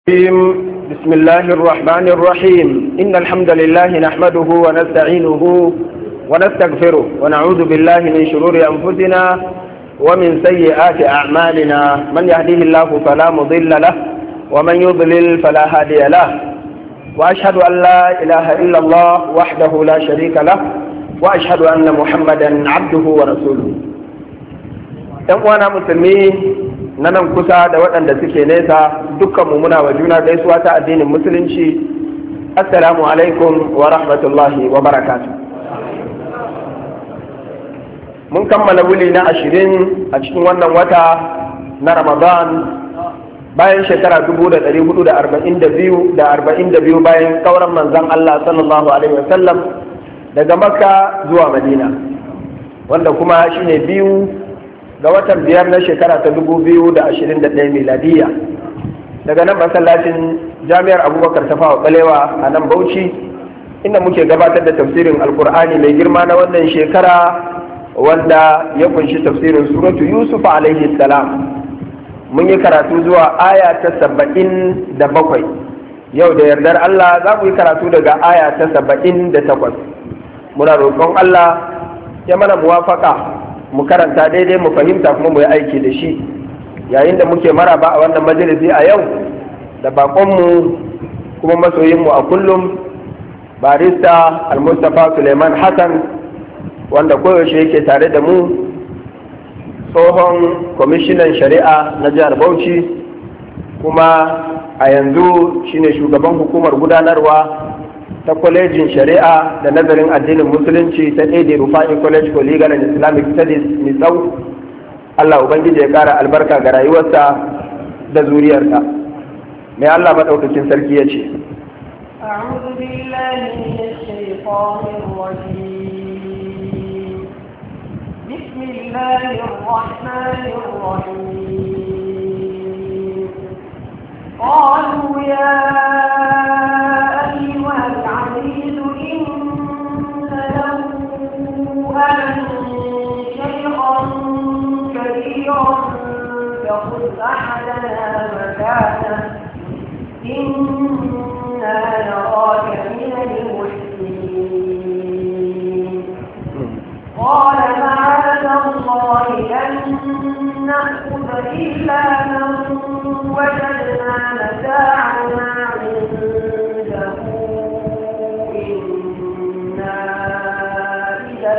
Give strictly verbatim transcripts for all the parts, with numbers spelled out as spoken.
بسم الله الرحمن الرحيم إن الحمد لله نحمده ونستعينه ونستغفره ونعوذ بالله من شرور أنفسنا ومن سيئات أعمالنا من يهديه الله فلا مضل له ومن يضلل فلا هادي له وأشهد أن لا إله إلا الله وحده لا شريك له وأشهد أن محمدا عبده ورسوله. أخوانا مسلمين na nan kusa da waɗanda suke nesa dukkanmu muna wa juna gaisuwa ta addinin musulunci. Assalamu alaikum wa rahmatullahi wa barakatuh. Mun kammala wuli na ashirin a cikin wannan wata na Ramadan bayan shekara dubu da ɗari hudu da arba'in da biyu da arba'in da biyu bayan kauran manzon Allah sallallahu alaihi wasallam daga Makka zuwa Madina, wanda kuma shine biyu ga watan biyar na shekara ta dubu biyu da ashirin da ɗaya miladiya daga nan masallacin jami'ar Abubakar Tafawa Balewa a nan Bauchi, inda muke gabatar da tafsirin alkur'ani mai girma na wannan shekara wanda ya kunshi tafsirin suratu Yusuf alaihi salam. Mun yi karatu zuwa aya ta saba'in da bakwai. Yau da yardar Allah za mu yi karatu daga aya ta saba'in da takwas. Muna roƙon Allah ya mana muwafaka mu karanta daidai, mu fahimta kuma mu yi aiki da shi. Yayin da muke maraba a wannan majalisi a yau da baƙonmu kuma masoyinmu a kullum, barista Al-Mustapha Suleiman Hassan, wanda koyaushe yake tare da mu, tsohon kwamishinan shari'a na jihar Bauchi kuma a yanzu shine shugaban hukumar gudanarwa ta kwalejin shari'a da nazarin addinin musulunci ta Edi Rufai College for Legal and Islamic Studies Misau. Allah Ubangiji ya kara albarka ga rayuwarsa da zuriyarsa. Mai Allah maɗaukakin sarki ya ce, أعوذ بالله من الشيطان الرجيم بسم الله الرحمن الرحيم قالوا يا أيها العزيز إن له أبا شيخا كبيرا فخذ أحدنا مكانه إنا نراك من المحسنين قال معاذ الله أن نأخذ إلا من وجدنا متاعنا عنده إنا إذا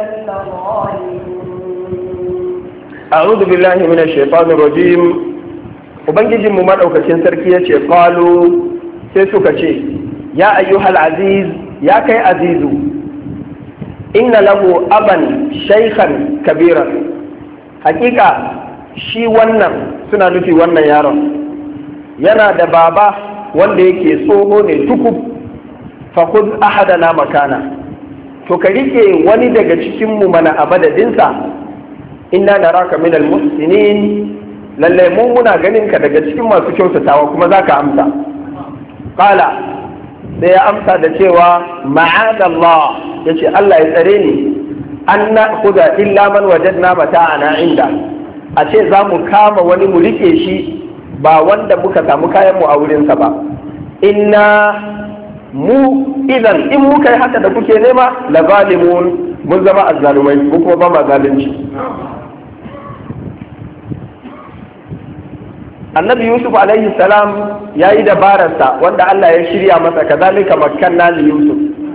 لظالمون. أعوذ بالله من الشيطان الرجيم. Ubangijin mu madaukakin sarki yace qalu, sai suka ce, ya ayyuhal aziz, ya kai azizu, inna lahu aban shaykhan kabiran. Hakika shi wannan, suna nufi wannan yaron, yana da baba wanda yake tsoho ne tukub. Fa khudh ahadana makana, to ka rike wani daga cikin mu mana a madadinsa. Inna naraka minal muhsinin, lalle mu muna ganin ka daga cikin masu kyautatawa kuma za ka amsa. Kala sai ya amsa da cewa ma'adallah, ya ce Allah ya tsare ni, an na kuda illa man wajadna mata'ana inda, a ce za mu kama wani mu rike shi ba wanda muka samu kayan mu a wurinsa ba. Inna mu idan in muka yi haka da kuke nema la zalimun, mun zama azzalumai, mu kuma ba ma zalunci. Annabi Yusuf alaihi salam ya yi dabararsa wanda Allah ya shirya masa, kazalika makkanna li Yusuf.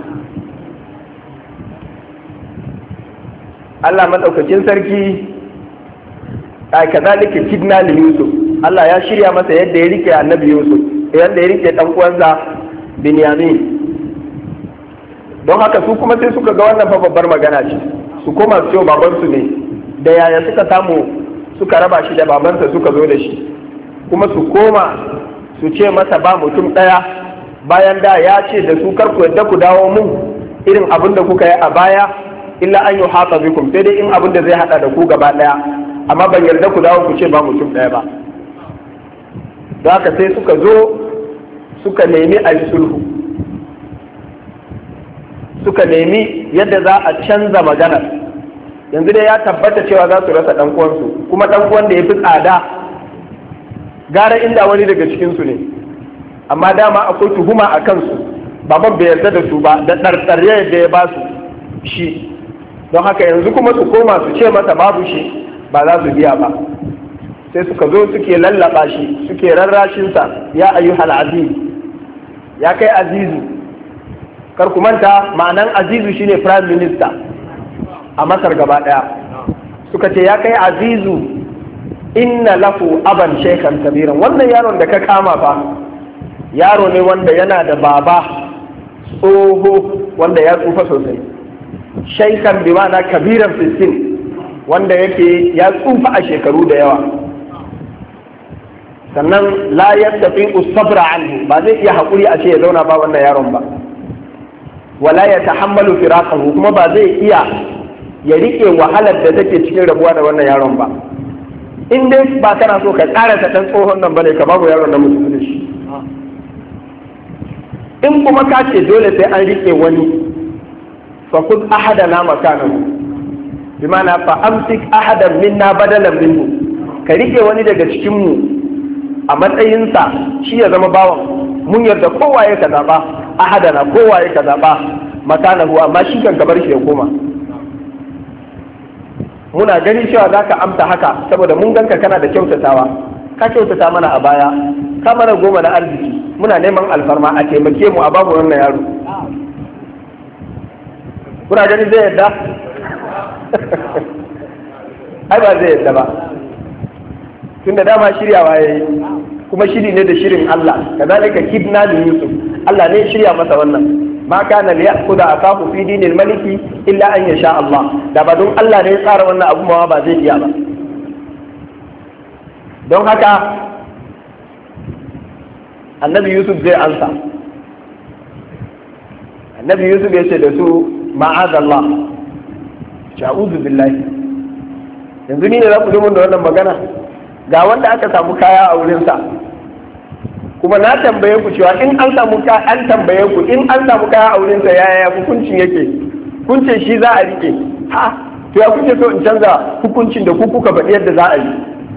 Allah madaukakin sarki ai kazalika kidna li Yusuf, Allah ya shirya masa yadda ya rike Annabi Yusuf, yadda ya rike dan uwansa Binyamin. Don haka su kuma sai suka ga wannan fa babbar magana ce, su koma su ce babansu ne, da yaya suka samu suka raba shi da babansa suka zo da shi, kuma su koma su ce masa ba mutum ɗaya, bayan da ya ce da su karku yadda ku dawo mun irin abin da kuka yi a baya, illa an yi haka bikum, sai dai in abin da zai hada da ku gaba ɗaya, amma ban yarda ku dawo ku ce ba mutum ɗaya ba. Don haka sai suka zo suka nemi a yi sulhu, suka nemi yadda za a canza maganar. Yanzu dai ya tabbata cewa za su rasa ɗan uwansu, kuma ɗan uwan da ya fi tsada gara inda wani daga cikinsu ne, amma dama akwai tuhuma a kansu, baban bai yarda da su ba, da ɗarɗarye da ya ba su shi, don haka yanzu kuma su koma su ce masa babu shi, ba za su biya ba. Sai suka zo suke lallaba shi, suke rarrashinsa, ya ayyuhal aziz, ya kai azizu. Kar ku manta ma'anan azizu shine prime minister a Masar gaba ɗaya. Suka ce ya kai azizu, inna lahu aban shaykhan kabiran, wannan yaron da ka kama fa yaro ne wanda yana da baba tsoho wanda ya tsufa sosai, shaykhan bi ma'ana kabiran fisin, wanda yake ya tsufa a shekaru da yawa, sannan la yastafi sabra anhu, ba zai iya haƙuri a ce ya zauna ba wannan yaron ba, wala ya tahammalu firaqahu, kuma ba zai iya ya rike wahalar da take cikin rabuwa da wannan yaron ba. In dai ba kana so ka ƙara ta ɗan tsohon nan bane, ka babu yaron da mutu da shi. In kuma ka ce dole sai an rike wani, fa kud ahadana makanahu, bi ma'ana fa amsik ahadan minna badalan minhu, ka rike wani daga cikin mu a matsayinsa shi ya zama bawan, mun yarda kowa ya ka zaba, ahadana kowa ya ka zaba makanahu, amma shi kan bar shi ya koma. Muna gani cewa za ka amsa haka saboda mun ganka kana da kyautatawa, ka kyautata mana a baya, ka mana goma na arziki, muna neman alfarma a taimake mu a babu wannan yaro. Kuna gani zai yadda? Ai ba zai yadda ba, tunda dama shiryawa ya yi, kuma shiri ne da shirin Allah, kazalika kidna li Yusuf, Allah ne shirya masa wannan. Ma kana li ya'khudha akahu fi dinil maliki illa an yasha Allah, da ba don Allah ne ya tsara wannan abu ma ba zai iya ba. Don haka annabi Yusuf zai ansa, annabi Yusuf ya ce da su ma'azallah, sha'uzu billahi, yanzu ni ne za ku zo da wannan magana, ga wanda aka samu kaya a wurinsa, kuma na tambaye ku cewa in an samu ka an tambaye ku in an samu kaya a wurinsa yaya hukuncin yake, kun ce shi za a rike, ha to ya kuke so in canza hukuncin da ku kuka faɗi yadda za a yi,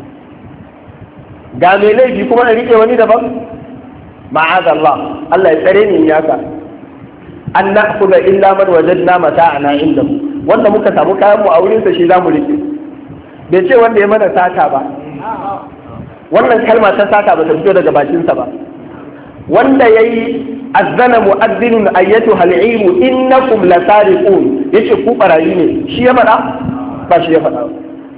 ga mai laifi kuma a rike wani daban? Ma'azallah, Allah ya tsare ni yaka, an na'khudha illa man wajadna mata'ana indahu, wanda muka samu kayan mu a wurinsa shi za mu rike, bai ce wanda ya mana sata ba. Wannan kalma ta sata ba ta fito daga bakinsa ba. Wanda ya yi azzana mu'azzinun ayyatu hal'imu innakum lasariqun, yace ku barayi ne, shi ya faɗa ba shi ya faɗa.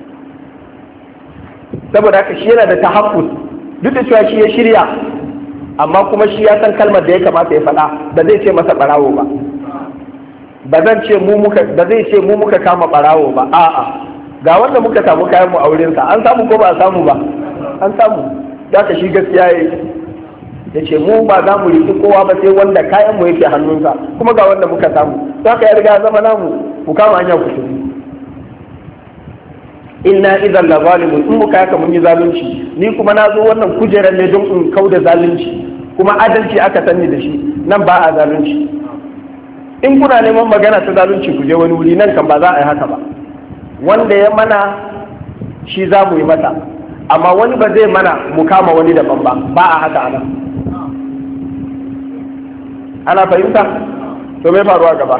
Saboda haka shi yana da tahaffuz, duk da cewa shi ya shirya, amma kuma shi ya san kalmar da ya kamata ya faɗa, ba zai ce masa barawo ba, ba zan ce mu muka ba zai ce mu muka kama barawo ba, a'a ga wanda muka samu kayan mu a wurinsa, an samu ko ba a samu ba? An samu. Da ka shi gaskiya ya ce mu ba za mu riƙi kowa ba sai wanda kayan mu yake hannunsa, kuma ga wanda muka samu, za ka ya riga zama namu, ku kama hanya ku tafi. Inna idan la zalimun, in muka yaka mun yi zalunci, ni kuma na zo wannan kujerar ne don in kauda zalunci, kuma adalci aka sanni da shi, nan ba a zalunci. In kuna neman magana ta zalunci ku je wani wuri, nan kan ba za a yi haka ba. Wanda ya mana shi za mu yi mata, amma wani ba zai mana mu kama wani daban ba, ba a haka ana. Ana fahimta? To me faruwa gaba?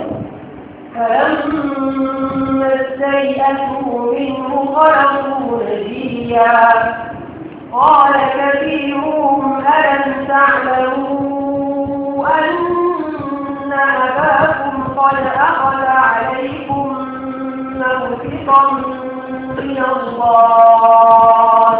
فلما استيئسوا منه خلقوا نجيا قال كبيرهم ألم تعلموا أن أباكم قد أخذ عليكم موثقا من الله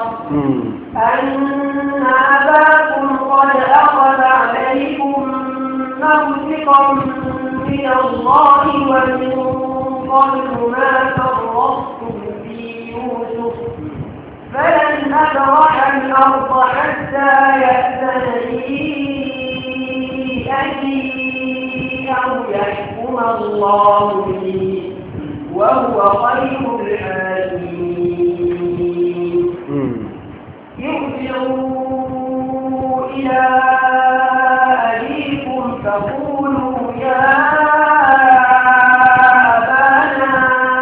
أن أباكم قد أخذ عليكم موثقا من الله ومن قبل ما فرطتم في يوسف فلن أبرح الأرض حتى يأذن لي أبي أو يحكم الله لي وهو خير الحاكمين. ارجعوا إلى أبيكم فقولوا يا أبانا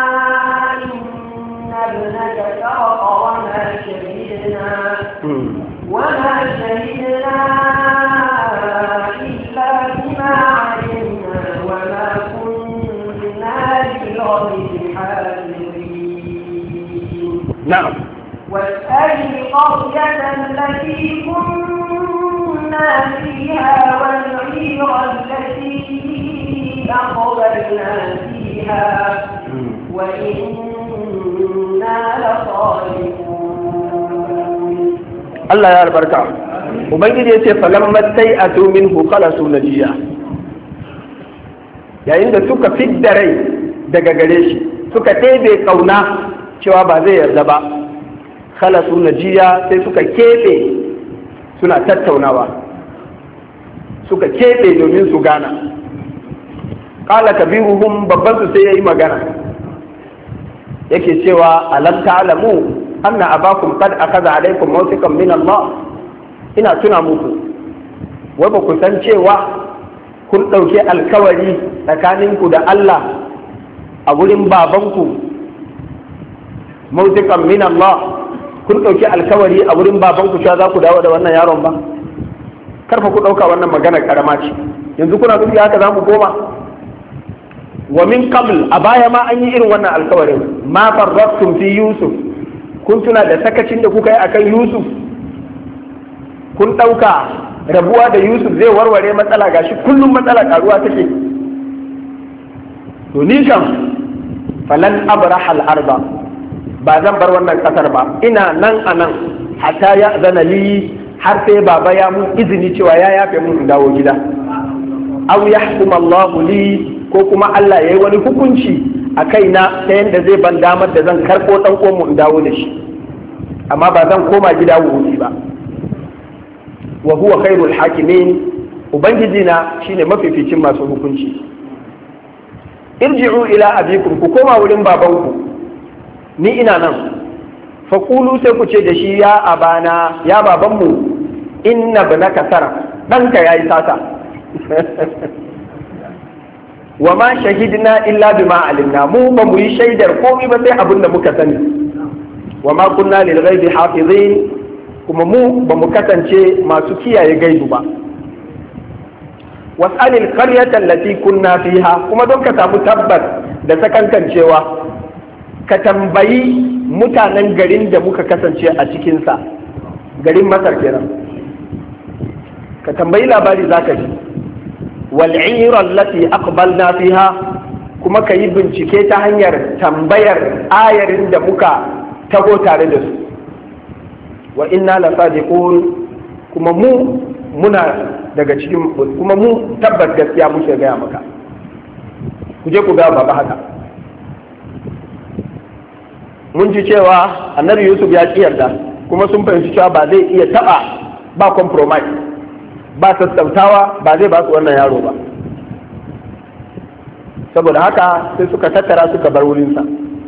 إن ابنك سرق وما شهدنا وما شهدنا كنا فيها والعير التي أقبلنا فيها وإنا لصادقون. الله يا البركة. Ubangiji ya ce falamma sai a min hukala su najiya, yayin da suka fidda rai daga gare shi suka ɗebe ƙauna cewa ba zai yarda ba, kala su najiya sai suka keɓe suna tattaunawa, suka keɓe domin su gana. Ƙala kabiruhum babban su sai ya yi magana yake cewa alam ta'lamu anna abakum qad akaza alaykum mawthiqan min Allah. Ina tuna muku wai ba ku san cewa kun ɗauki alkawari tsakaninku da Allah a wurin babanku mawthiqan min Allah, kun ɗauki alkawari a wurin babanku cewa za ku dawo da wannan yaron ba. Karfa ku ɗauka wannan magana karama ce, yanzu kuna duk haka za mu koma. Wa min qabl, a baya ma an yi irin wannan alkawarin, ma farrattum fi Yusuf, kun tuna da sakacin da kuka yi akan Yusuf. Kun ɗauka rabuwa da Yusuf zai warware matsala, gashi kullum matsala karuwa take. To ni kam falan abraha al-arba, ba zan bar wannan kasar ba, ina nan a nan hatta ya zana li, har sai baba ya mun izini cewa ya yafe mun dawo gida. Aw yahkum Allah li, ko kuma Allah yayi wani hukunci a kaina ta yanda zai ban damar da zan karɓo ɗan uwan mu in dawo da shi, amma ba zan koma gida wuce ba. Wa huwa khairul hakimin, ubangiji na shine mafificin masu hukunci. Irji'u ila abikum, ku koma wurin babanku, ni ina nan. Faqulu, sai ku ce da shi ya abana, ya babanmu, inna ibnaka sara, ɗanka yayi sata. Wa ma shahidna illa bima alimna, mu ba mu yi shaidar komai ba sai abin da muka sani. Wa ma kunna lil ghaibi hafizin, kuma mu ba mu kasance masu kiyaye gaibu ba. Was'alil qaryata allati kunna fiha, kuma don ka samu tabbas da sakankancewa ka tambayi mutanen garin da muka kasance a cikinsa, garin Masar kenan, ka tambayi labari zaka ji. Wal'ira allati aqbalna fiha, kuma ka yi bincike ta hanyar tambayar ayarin da muka tago tare da su. Wa inna la sadiqun, kuma mu muna daga cikin, kuma mu tabbas gaskiya muke gaya maka. Ku je ku ga baba haka. Mun ji cewa annabi Yusuf ya ki yarda, kuma sun fahimci cewa ba zai iya taba ba compromise, ba sassautawa, ba zai ba su wannan yaro ba. Saboda haka sai suka tattara suka bar wurinsa.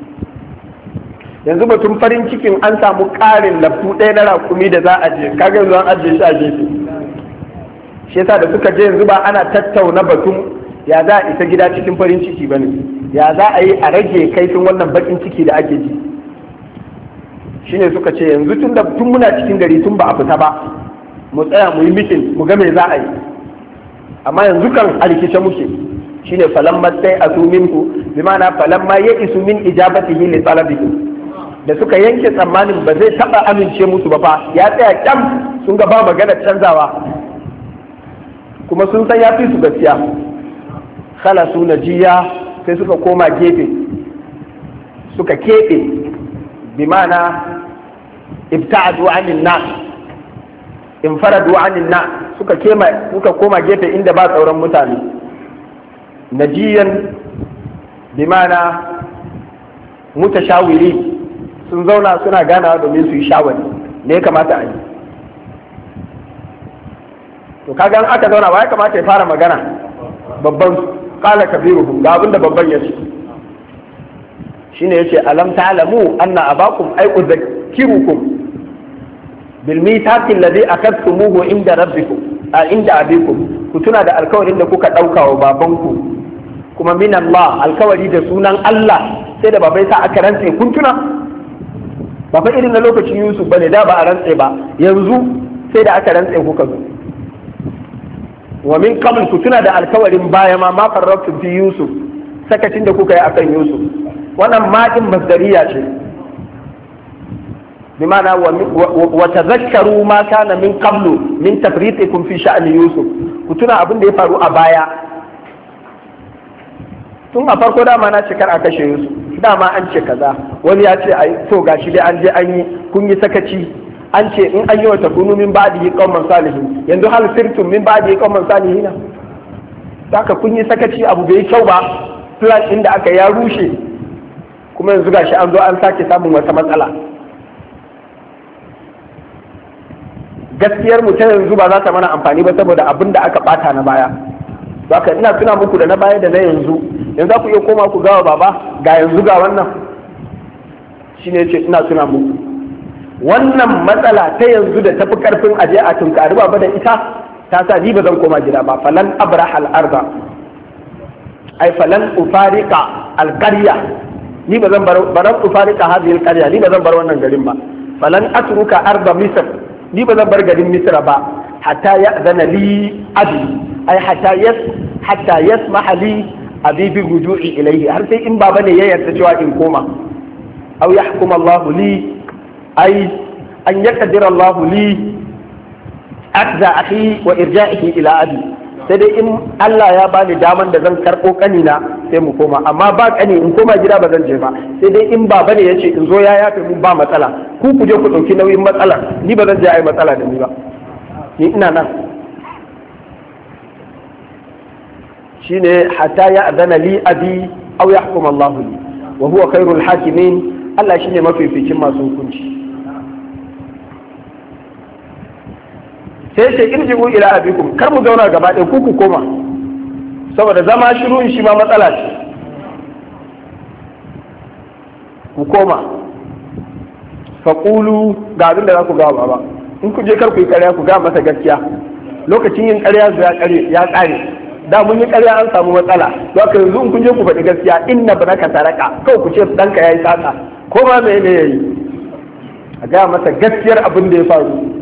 Yanzu batun farin cikin an samu ƙarin laftu ɗaya na rakumi da za a je, kaga yanzu an ajiye shi a gefe. Shi yasa da suka je yanzu ba ana tattauna batun ya za a isa gida cikin farin ciki bane, ya za a yi a rage kaifin wannan bakin ciki da ake ji. Shine suka ce yanzu tun da tun muna cikin gari tun ba a fita ba, mu tsaya mu yi mitin mu ga me za a yi. Amma yanzu kan a rikice muke. Shine falamma sai asu minku, bi ma'ana falamma ya isu min ijabatihi li talabihi, da suka yanke tsammanin ba zai taba amince musu ba fa, ya tsaya kyam, sun ga ba magana canzawa, kuma sun san ya fi su gaskiya. Khalasu najiya, sai suka koma gefe suka keɓe, bi ma'ana ibta'adu anin nas, infaradu anin nas, suka kema suka koma gefe inda ba sauran mutane. Najiyan bi ma'ana mutashawiri, sun zauna suna ganawa domin su yi shawari ne ya kamata a yi. To kaga an aka zauna ba ya kamata ya fara magana, babban kala kabiruhum, ga abinda babban ya ce. Shine yace alam ta'lamu anna abakum ay udhakkirukum bil mithaqi alladhi akadtumuhu inda rabbikum a inda abikum, ku tuna da alkawarin da kuka dauka wa babanku, kuma min Allah, alkawari da sunan Allah, sai da babai sa aka rantse, kun tuna? Ba fa irin na lokacin Yusuf bane, da ba a rantse ba, yanzu sai da aka rantse kuka zo. Wa min qabl, ku tuna da alkawarin baya ma ma farratu fi Yusuf, sakacin da kuka yi akan Yusuf. Wannan ma din masdariya ce, bimana wa tazakkaru ma kana min qablu min tafritikum fi sha'ni yusuf, ku tuna abin da ya faru a baya. Tun a farko dama na ce kar a kashe yusuf, dama an ce kaza, wani ya ce ai to gashi dai an je an yi kun yi sakaci, an ce in an yi wa takunu min ba'dihi qauman salihin, yanzu hal sirtum min ba'dihi qauman salihin, haka kun yi sakaci, abu bai kyau ba, plan din da aka ya rushe, kuma yanzu gashi an zo an sake samun wata matsala. Gaskiyar mu ta yanzu ba za ta mana amfani ba saboda abin da aka bata na baya. Haka ina tuna muku da na baya da na yanzu, yanzu ku iya koma ku gawa baba ga yanzu ga wannan, shine ce ina tuna muku wannan matsala ta yanzu da tafi karfin aje a tunkari baba da ita ta sa ni ba zan koma gida ba. Falan abraha al-arda ay falan ufariqa al-qarya, ni ba zan bar baran ufariqa hadhihi al-qarya, ni ba zan bar wannan garin ba. Falan atruka arda misr, ni ba zan bar garin misra ba, hatta ya'zana li abi ay hatta yas hatta yasmaha li abi bi ruju'i ilayhi, har sai in baba ne ya yarda cewa in koma. Aw yahkum Allah li ay an yaqdir Allah li akza akhi wa irja'ihi ila abi, sai dai in Allah ya bani daman da zan karɓo kanina sai mu koma, amma ba kani in koma gida ba zan je ba, sai dai in baba ne yace in zo ya yafe mun ba matsala, ku ku je ku dauki nauyin matsalar, ni ba zan je ai matsala da ni ba, ni ina nan. Shine hatta ya adana li abi aw yahkum Allah li wa huwa khairul hakimin, Allah shine mafificin masu hukunci. Sai ce irji'u ila abikum, kar mu zauna gaba ɗaya ku ku koma, saboda zama shiru shi ma matsala ce. Ku koma faqulu, ga abin da za ku gawa baba, in ku je kar ku yi ƙarya, ku ga masa gaskiya. Lokacin yin ƙarya ya ƙare, da mun yi ƙarya an samu matsala, don haka yanzu in kun je ku faɗi gaskiya, inna banaka taraka, kawai ku ce ɗanka ya yi sata, ko ma me ne ya yi, a gaya masa gaskiyar abin da ya faru.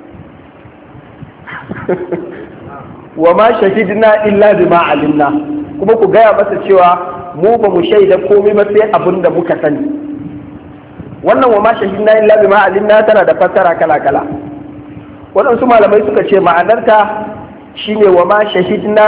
Wa ma shahidna illa bima alimna, kuma ku gaya masa cewa mu ba mu shaida komai ba sai abin da muka sani. Wannan wa ma shahidna illa bima alimna tana da fassara kala kala. Waɗansu malamai suka ce ma'anarta shine wa ma shahidna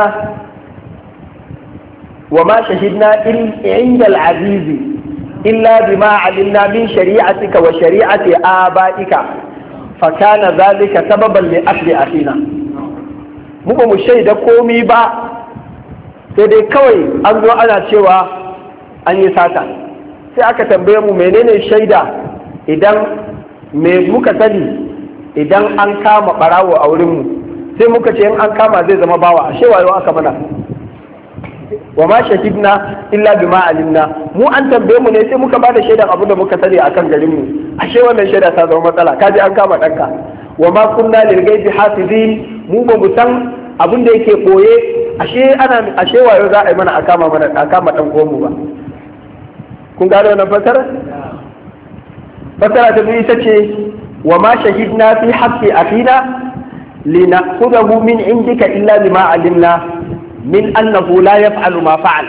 wa ma shahidna inda al-azizi illa bima alimna min shari'atika wa shari'ati abaika fa kana zalika sababan li asli akhina. Mu ba mu shaida komi ba, sai dai kawai an zo ana cewa an yi sata, sai aka tambaye mu menene shaida, idan me muka sani idan an kama barawo a wurinmu, sai muka ce in an kama zai zama bawa, ashe wayo aka mana. Wa ma shahidna illa bima alimna, mu an tambaye mu ne sai muka bada shaidan abu da muka sani akan garin mu, ashe wannan shaida ta zama matsala, kaji an kama danka. Wa ma kunna lil ghaibi hafizin, mu ba mu san abin da yake boye, ashe ana ashe wayo za a yi mana a kama mana a kama dan uwan mu ba. Kun gano wannan fasara? Fasara ta biyu ita ce wa ma shahidna fi haqqi akhina linakhudhahu min indika illa bima alimna min annahu la yaf'alu ma fa'al.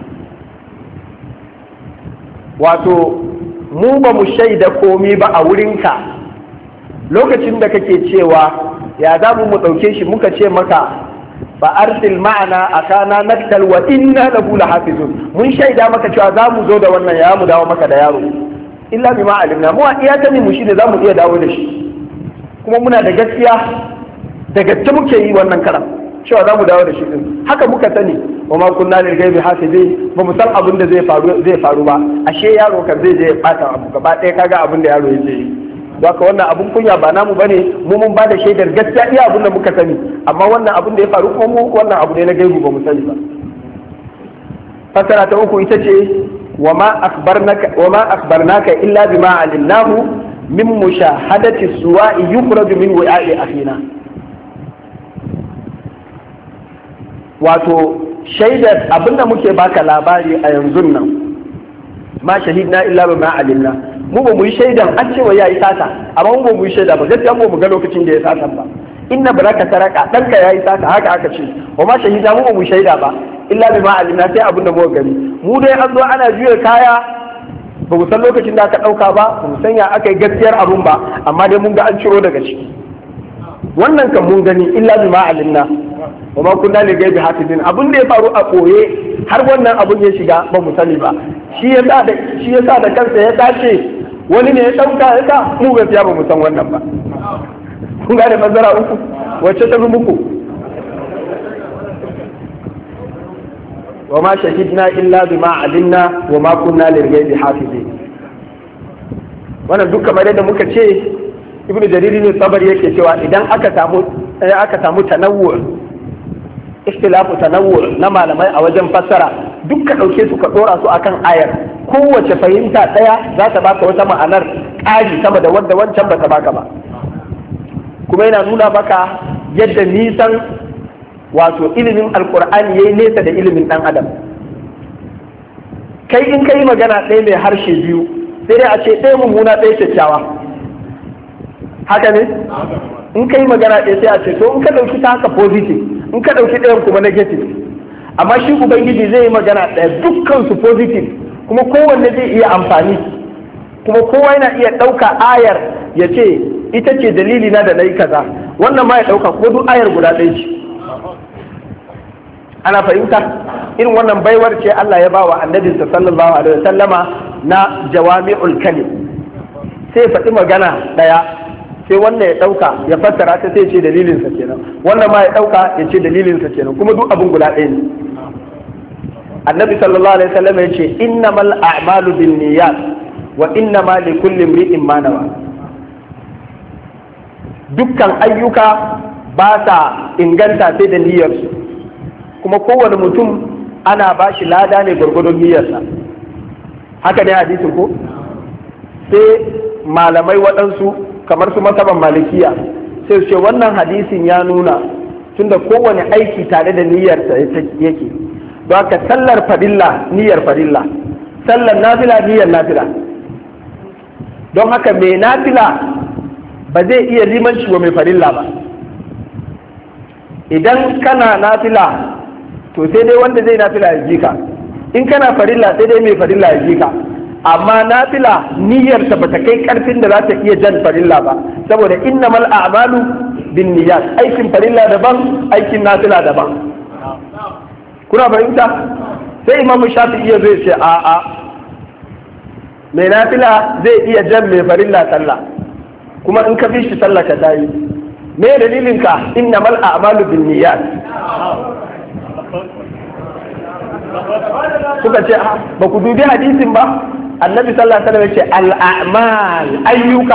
Wato mu ba mu shaida komi ba a wurinka lokacin da kake cewa ya za mu ɗauke shi, muka ce maka fa arsil ma'ana akana naktal wa inna lahu lahafizun, mun shaida maka cewa za mu zo da wannan ya mu dawo maka da yaro, illa bima alimna, mu iya tani mu shi ne za mu iya dawo da shi, kuma muna da gaskiya da gaske muke yi wannan karam cewa za mu dawo da shi din, haka muka sani. wa ma kunna lil ghaibi hafizin, ba mu san abin da zai faru zai faru ba, ashe yaro kan zai je ya bata abu gaba ɗaya, kaga abin da yaro yake yi. Haka wannan abun kunya ba namu bane, mu mun ba da shaidar gaskiya iya abin da muka sani, amma wannan abin da ya faru kuma mu wannan abu ne na gaibu ba mu sani ba. Fasara ta uku ita ce wa ma akhbarnaka wa ma akhbarnaka illa bima alimnahu min mushahadati suwa'i yukhraju min wi'a'i akhina. Wato shaidar abinda muke baka labari a yanzu nan, ma shahidna illa bima alimna, mu ba mu yi shaidan an cewa yayi sata, amma mu ba mu yi shaida ba, gaskiya mu ga lokacin da ya sata ba. Inna baraka saraka, danka yayi sata, haka aka ce, wa ma shahida mu ba mu shaida ba illa bima alimna, sai abinda muka gani. Mu dai an zo ana juya kaya ba mu san lokacin da aka ɗauka ba ba mu san ya aka yi gaskiyar abun ba, amma dai mun ga an ciro daga ciki. Wannan kan mun gani illa bima alimna wa ma kunna li ghaibi hafizin. Abun da ya faru a koye har wannan abun ya shiga ba mu sani ba, shi yasa da shi yasa da kansa ya dace wani ne ya dauka haka, mu gaskiya ba mu san wannan ba. Kun gane manzara uku wacce ta fi muku? wa ma shahidna illa bima alimna wa ma kunna li ghaibi hafizin. Wannan duk kamar yadda muka ce ibnu jariri ne sabari yake cewa idan aka samu aka samu tanawwu ikhtilafu tanawwu na malamai a wajen fassara, duk ka dauke su ka dora su akan ayar, kowace fahimta daya za ta baka wata ma'anar ƙari sama da wanda wancan ba ta baka ba. Kuma yana nuna maka yadda nisan wato ilimin alkur'ani yayi nesa da ilimin dan adam. Kai in kai magana ɗaya mai harshe biyu sai dai a ce ɗaya mummuna ɗaya kyakkyawa, haka ne? In kai magana ɗaya sai a ce to in ka ɗauki ta haka positive, in ka ɗauki ɗayan kuma negative. Amma shi ubangiji zai yi magana ɗaya dukkan su positive, kuma kowanne zai iya amfani, kuma kowa yana iya ɗauka ayar ya ce ita ce dalili na da na yi kaza, wannan ma ya ɗauka ko duk ayar guda ɗaya ce. Ana fahimta? Irin wannan baiwar ce Allah ya ba wa annabinsa sallallahu alaihi wasallama na jawami'ul kalim. Sai faɗi magana ɗaya, sai wannan ya ɗauka ya fassara ta sai ce dalilinsa kenan, wannan ma ya ɗauka ya ce dalilinsa kenan, kuma duk abin guda ɗaya ne. Annabi sallallahu alaihi wasallam ya ce innamal a'malu binniyat wa innama likulli imri'in ma nawa. Dukkan ayyuka ba sa inganta sai da niyyarsu, kuma kowane mutum ana ba shi lada ne gwargwadon niyyarsa. Haka ne hadisin ko? Sai malamai waɗansu kamar su masaban malikiya sai su ce wannan hadisin ya nuna tunda kowane aiki tare da niyyarsa yake, don haka sallar farilla niyyar farilla, sallar nafila niyyar nafila. Don haka mai nafila ba zai iya limanci wa mai farilla ba. Idan kana nafila to sai dai wanda zai nafila ya ji ka, in kana farilla sai dai mai farilla ya ji ka. Amma nafila niyyarta ba ta kai karfin da za ta iya jan farilla ba, saboda innamal a'malu bin niyyat, aikin farilla daban aikin nafila daban. Kuna fahimta? Sai imamu shafi'i ya zai ce a'a, mai nafila zai iya jan mai farilla sallah, kuma in ka bi shi sallah ka tayi. Me dalilin ka? Innamal a'malu bin niyyat. Suka ce ba ku dubi hadisin ba? Annabi sallallahu alaihi wasallam ya ce al-a'mal, ayyuka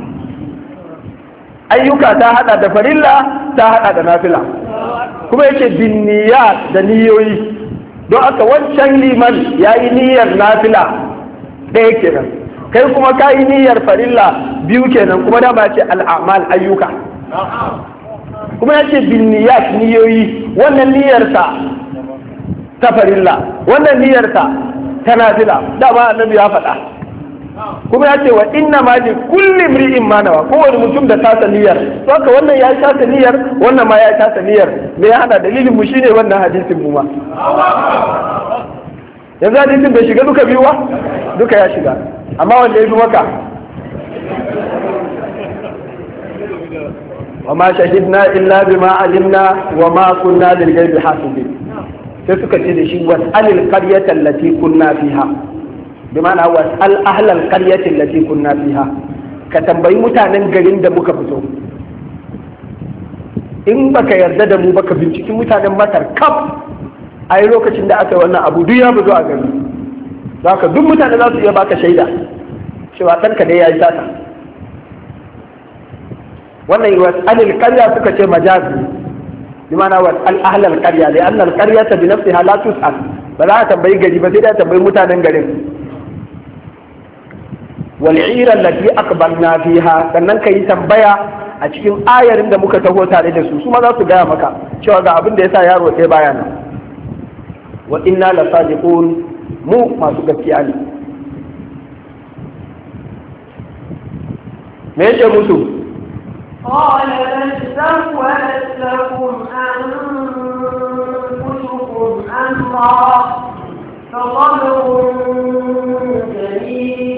ayyuka ta hada da farilla ta hada da nafila, kuma yace bin niyyat da niyoyi. Don aka wancan liman yayi niyyar nafila ɗaya kenan, kai kuma kayi niyyar farilla biyu kenan, kuma da ba ce al-a'mal ayyuka, kuma yace bin niyyat niyoyi. Wannan niyyarsa ta farilla, wannan niyyarsa ta nafila, dama annabi ya faɗa. Kuma ya ce wa inna ma li kulli imri'in ma nawa, kowane mutum da tasa niyyar. To haka wannan ya yi tasa niyyar, wannan ma ya yi tasa niyyar. Me ya hada? Dalilin mu shine wannan hadisin mu ma. Yanzu hadisin bai shiga duka biyu ba? Duka ya shiga. Amma wanda ya fi maka? Wa ma shahidna illa bima alimna wa ma kunna lil ghaibi hafizin. Sai suka ce da shi was'alil qaryata allati kunna fiha, bi ma'ana was'al ahlal qaryati allati kunna fiha, ka tambayi mutanen garin da muka fito. In baka yarda da mu baka binciki mutanen Masar kaf, ai lokacin da aka yi wannan abu duk ya bazo a gari, zaka duk mutane za su iya baka shaida cewa ɗanka dai ya yi sata. Wannan was'alil qarya suka ce majazi, bimana was'al ahlal qarya, da annal qaryata bi nafsiha la tus'al, ba za a tambayi gari ba sai da tambayi mutanen garin. Wal 'ira allati aqbalna fiha, sannan kai tambaya a cikin ayarin da muka taho tare da su, su ma za su gaya maka cewa ga abin da yasa yaro ɗaya baya nan. Wa inna la sadiqun, mu masu gaskiya ne. Me yake musu? قال بل سولت لكم أنفسكم أمرا فصبر جميل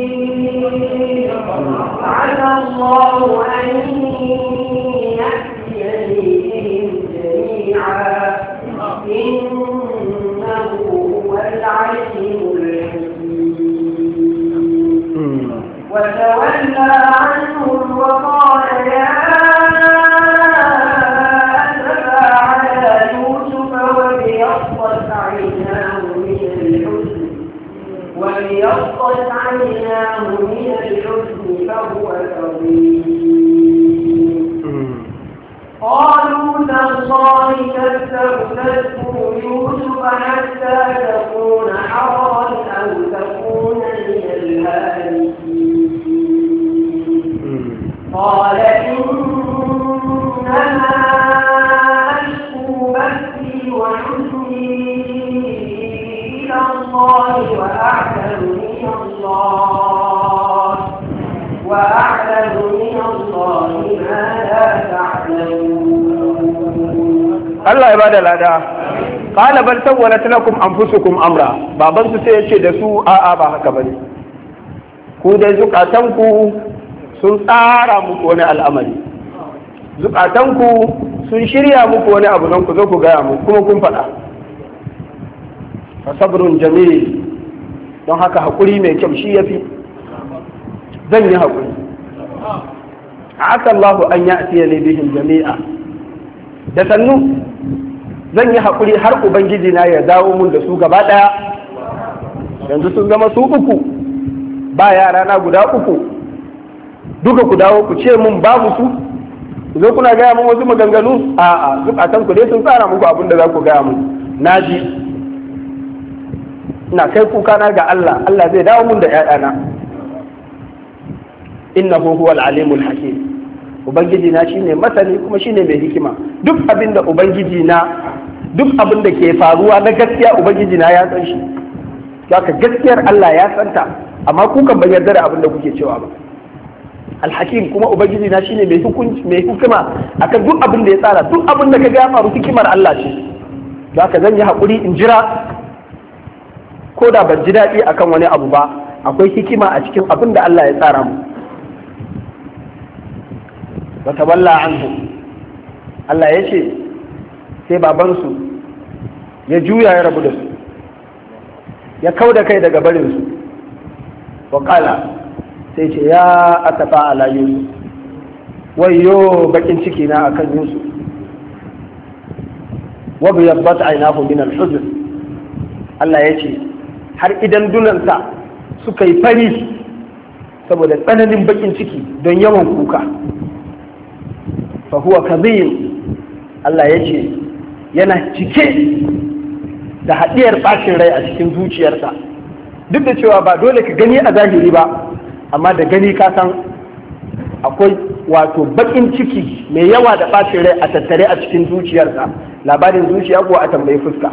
جميعا إنه هو العليم الحكيم وتولى عنهم وقال يا أسفى على يوسف وابيضت عيناه من الحزن وابيضت عيناه من الحزن فهو كظيم قالوا تالله تستغفر يوسف حتى تكون حرا أو تكون من الهالكين قال إنما أشكو بثي وحزني إلى الله وأعلم من الله وأعلم من الله ما لا تعلمون. الله يبارك لنا. قال بل سولت لكم أنفسكم أمرا. baban su sai ya ce da su a'a ba haka bane. Ku dai zukatanku sun tsara muku wani al'amari. Zukatanku sun shirya muku wani abu don ku zo ku gaya muku kuma kun faɗa. Fa sabrun jamil. Don haka hakuri mai kyau shi yafi. Zan yi hakuri. Aka Allah an ya'tiya li bihim jami'a. Da sannu zan yi haƙuri har ubangiji na ya dawo mun da su gaba ɗaya. Yanzu sun zama su uku ba yara na guda uku duka ku dawo ku ce mun babu su ku zo kuna gaya mun wasu maganganu a'a zukatan ku dai sun tsara muku abin da za ku gaya mun naji ina kai kuka na ga Allah Allah zai dawo mun da ƴaƴana innahu huwal alimul hakim ubangiji na shine masani kuma shine mai hikima duk abin da ubangiji na duk abin da ke faruwa na gaskiya ubangiji na ya san shi haka gaskiyar Allah ya santa amma ku kan ban yarda da abin da kuke cewa ba alhakim kuma ubangiji na shine mai hukunci mai hikima akan duk abin da ya tsara duk abin da kaga ya faru hikimar Allah ce haka zan yi hakuri in jira ko da ban ji daɗi akan wani abu ba akwai hikima a cikin abin da Allah ya tsara mu wa tawalla anhu Allah ya ce sai babansu ya juya ya rabu da su ya kau da kai daga barinsu wa kala sai ce ya atafa ala yusuf wayo bakin ciki na akan yusuf wa bi yabbat aynahu min al-huzn Allah ya ce har idan dunansa suka yi fari saboda tsananin bakin ciki don yawan kuka fa huwa kadhib Allah ya ce yana cike da haɗiyar ɓacin rai a cikin zuciyarsa duk da cewa ba dole ka gani a zahiri ba amma da gani ka san akwai wato baƙin ciki mai yawa da ɓacin rai a tattare a cikin zuciyarsa labarin zuciya ko a tambayi fuska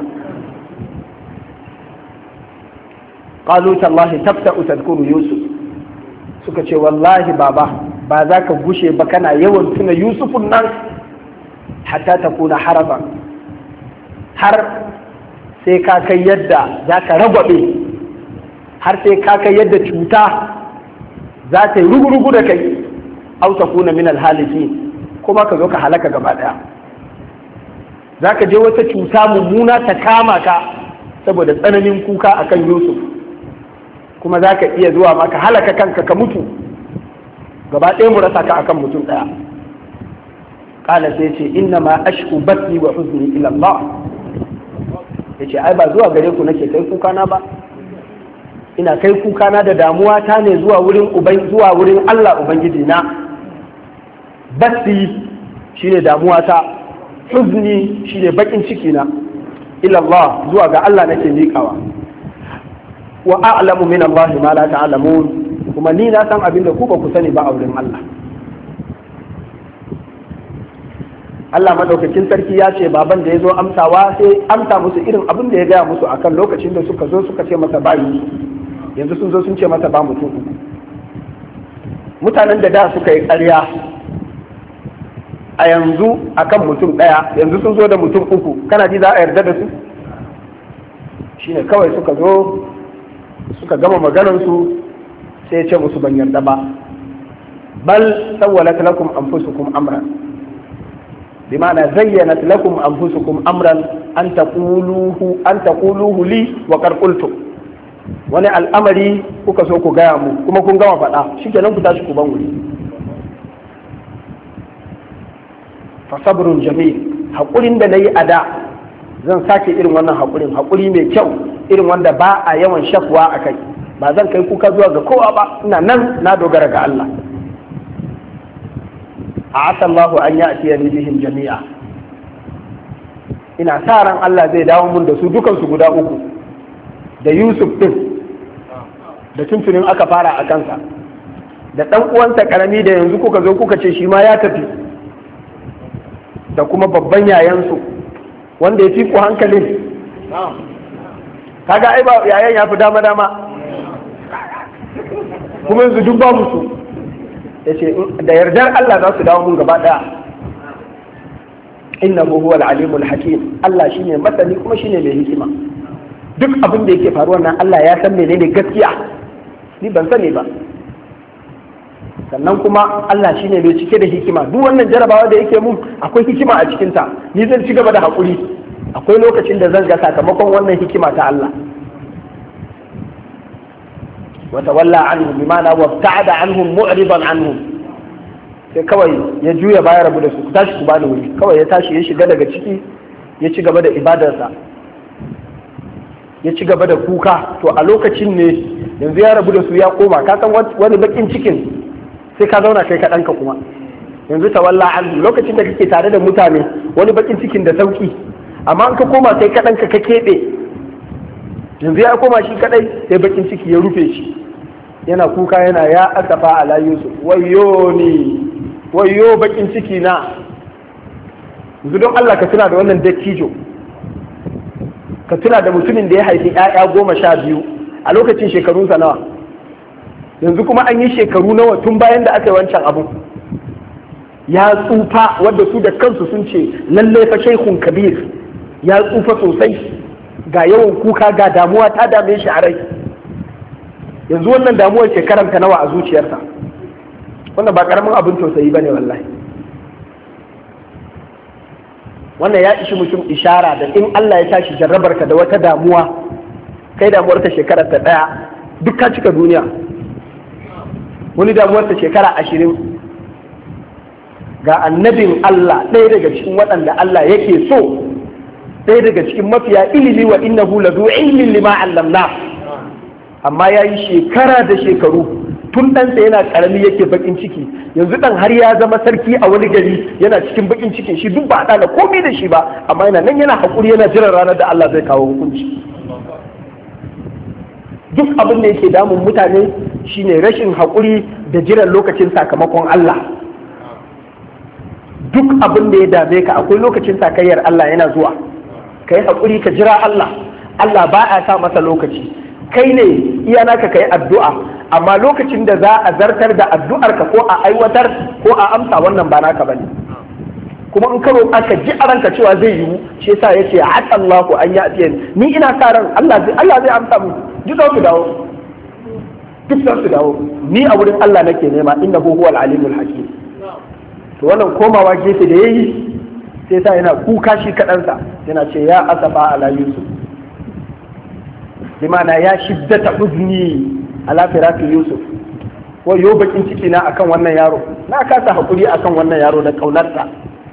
qalu tallahi tafta'u tadhkuru yusuf suka ce wallahi baba ba za ka gushe ba kana yawan tuna yusufun nan hatta ta kuna haraban har sai ka kai yadda za ka ragwabe har sai ka kai yadda cuta za ta yi rugu-rugu da kai au ta kuna min alhaliki kuma ka zo ka halaka gaba daya za ka je wata cuta mummuna ta kama ka saboda tsananin kuka akan yusuf kuma za ka iya zuwa maka halaka kanka ka mutu gaba ɗaya mu rasa ka akan mutum ɗaya kala sai ce inna ma ashku batti wa huzni ila Allah yace ai ba zuwa gare ku nake kai kuka na ba ina kai kuka na da damuwa ta ne zuwa wurin uban zuwa wurin Allah ubangiji na batti shine damuwa ta huzni shine bakin ciki na ila Allah zuwa ga Allah nake miƙawa wa a'lamu min Allah ma la ta'lamun kuma ni na san abin da ku ba ku sani ba a wurin Allah Allah madaukakin sarki ya ce baban da ya zo amsawa sai amsa musu irin abin da ya gaya musu akan lokacin da suka zo suka ce masa bayi yanzu sun zo sun ce masa ba mutum uku mutanen da da suka yi ƙarya a yanzu akan mutum ɗaya yanzu sun zo da mutum uku kana ji za a yarda da su shine kawai suka zo suka gama maganarsu sai ya ce musu ban yarda ba bal sawwalat lakum anfusukum amran bima'ana zayyanat lakum anfusukum amran an taquluhu an taquluhu li wa qad qultum, wani al'amari kuka so ku gaya mu kuma kun gama faɗa, shikenan ku tashi ku ban wuri. fa sabrun jamil, haƙurin da nayi a da zan sake irin wannan haƙurin, haƙuri mai kyau irin wanda ba a yawan shakwa a kai, ba zan kai kuka zuwa ga kowa ba, ina nan na dogara ga Allah. a asallahu an ya atiya bihim jami'a, ina sa ran Allah zai dawo mun da su dukansu guda uku, da Yusuf din da tuntunin aka fara a kansa, da ɗan uwansa karami da yanzu kuka zo kuka ce shi ma ya tafi, da kuma babban yayansu wanda ya fi ku hankalin. Kaga ai ba yayan ya fi dama dama, kuma yanzu duk babu su, ya ce da yardar Allah za su dawo mun gaba ɗaya. innahu huwal alimul hakim, Allah shine masani kuma shine mai hikima. Duk abin da yake faruwa nan Allah ya san menene gaskiya, ni ban sani ba. Sannan kuma Allah shine mai cike da hikima, duk wannan jarabawa da yake mun akwai hikima a cikinta, ni zan ci gaba da haƙuri, akwai lokacin da zan ga sakamakon wannan hikima ta Allah. wata walla anhum bimana wabta'ada anhum mu'ridan anhum, sai kawai ya juya baya rabu da su, ku tashi ku bani wuri, kawai ya tashi ya shiga daga ciki ya ci gaba da ibadarsa, ya ci gaba da kuka. To a lokacin ne yanzu ya rabu da su ya koma, ka san wani bakin cikin sai ka zauna kai kaɗanka kuma. Yanzu tawalla anhu, lokacin da kake tare da mutane wani bakin cikin da sauki, amma an ka koma kai kaɗanka ka keɓe, yanzu ya koma shi kaɗai sai bakin ciki ya rufe shi, yana kuka yana ya asafa ala Yusuf, wayyo ni wayyo bakin ciki na. Yanzu don Allah ka tuna da wannan dattijo, ka tuna da mutumin da ya haifi ƴaƴa goma sha biyu a lokacin shekarunsa nawa, yanzu kuma an yi shekaru nawa tun bayan da aka yi wancan abu. Ya tsufa wadda su da kansu sun ce lallai fa shaikhun kabir, ya tsufa sosai, ga yawan kuka ga damuwa ta dame shi a rai. Yanzu wannan damuwar shekaranta nawa a zuciyarsa, wannan ba karamin abin tausayi bane wallahi. Wannan ya ishi mutum ishara da in Allah ya tashi jarrabarka da wata damuwa, kai damuwarta shekarar ta ɗaya duk ka cika duniya, wani damuwarta shekara ashirin. Ga annabin Allah ɗaya daga cikin waɗanda Allah yake so, ɗaya daga cikin mafiya ilimi, wa innahu ladu ilmin lima allamna, amma ya yi shekara da shekaru tun ɗansa yana ƙarami yake bakin ciki, yanzu ɗan har ya zama sarki a wani gari yana cikin bakin cikin shi, duk ba a ɗana komai da shi ba, amma yana nan yana haƙuri yana jiran ranar da Allah zai kawo hukunci. Duk abin da yake damun mutane shine rashin haƙuri da jiran lokacin sakamakon Allah. Duk abin da ya dame ka akwai lokacin sakayyar Allah yana zuwa, ka yi haƙuri ka jira Allah. Allah ba a sa masa lokaci, kai ne iya naka ka yi addu'a, amma lokacin da za a zartar da addu'arka ko a aiwatar ko a amsa, wannan ba naka bane. Kuma in karo aka ji a ranka cewa zai yiwu, shi yasa yace atallahu an ya'tiyan, ni ina sa ran Allah zai Allah zai amsa mu, duk za su dawo duk za su dawo ni a wurin Allah nake nema, innahu huwal alimul hakim. To wannan komawa gefe da yayi sai sa yana kuka shi kaɗansa, yana ce ya asafa ala Yusuf, limana ya shiddata uzni ala firaqi Yusuf, ko yo bakin ciki na akan wannan yaro, na kasa hakuri akan wannan yaro da kaunarsa.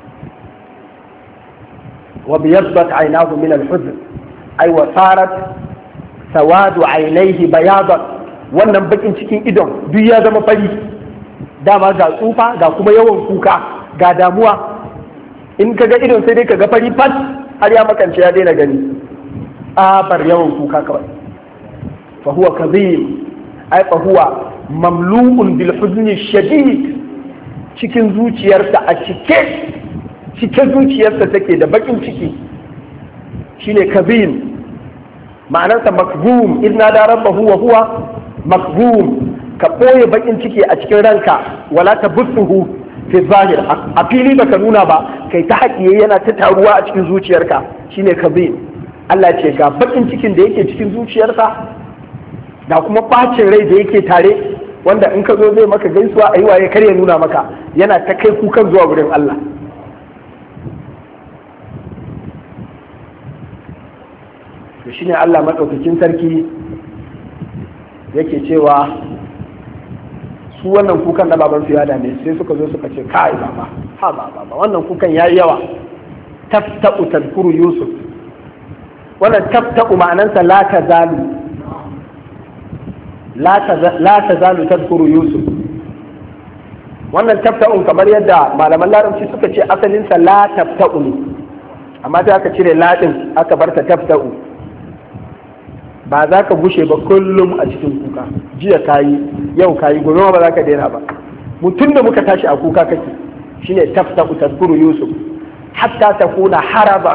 Wa biyaddat aynahu min al-huzn, ay wa sarat sawadu aynayhi bayadan, wannan bakin cikin idon duk ya zama fari, dama ga tsufa ga kuma yawan kuka ga damuwa, in kaga idon sai dai kaga fari fat har ya makance ya daina gani, abar yawan kuka kawai. fa huwa kadhib, ai fa huwa mamlu'un bil huzni shadid, cikin zuciyarsa a cike cike zuciyarsa take da bakin ciki, shine kadhib, ma'anarsa makzum, idna da rabbahu wa huwa makzum, ka ɓoye bakin ciki a cikin ranka, wala ta bussuhu fi zahir, a fili baka nuna ba, kai ta haƙiye yana ta taruwa a cikin zuciyarka, shine kabir. Allah ce ga bakin cikin da yake cikin zuciyarsa, da kuma bacin rai da yake tare, wanda in ka zo zai maka gaisuwa a yi waye kar ya nuna maka, yana ta kai kukan zuwa wurin Allah. to shine Allah madaukakin sarki yake cewa su wannan kukan na baban su ya dame sai suka zo suka ce kai baba ha baba wannan kukan yayi yawa tafta'u tadhkuru yusuf wannan tafta'u ma'anansa la tazalu la tazalu tadhkuru yusuf wannan tafta'un kamar yadda malaman larabci suka ce asalinsa la tafta'u ne amma sai aka cire ladin aka bar ta tafta'u ba za ka gushe ba kullum a cikin kuka jiya kayi yau kayi gobe ba za ka daina ba mutum da muka tashi a kuka kake shine tafta'u tadhkuru yusuf hatta takuna haraba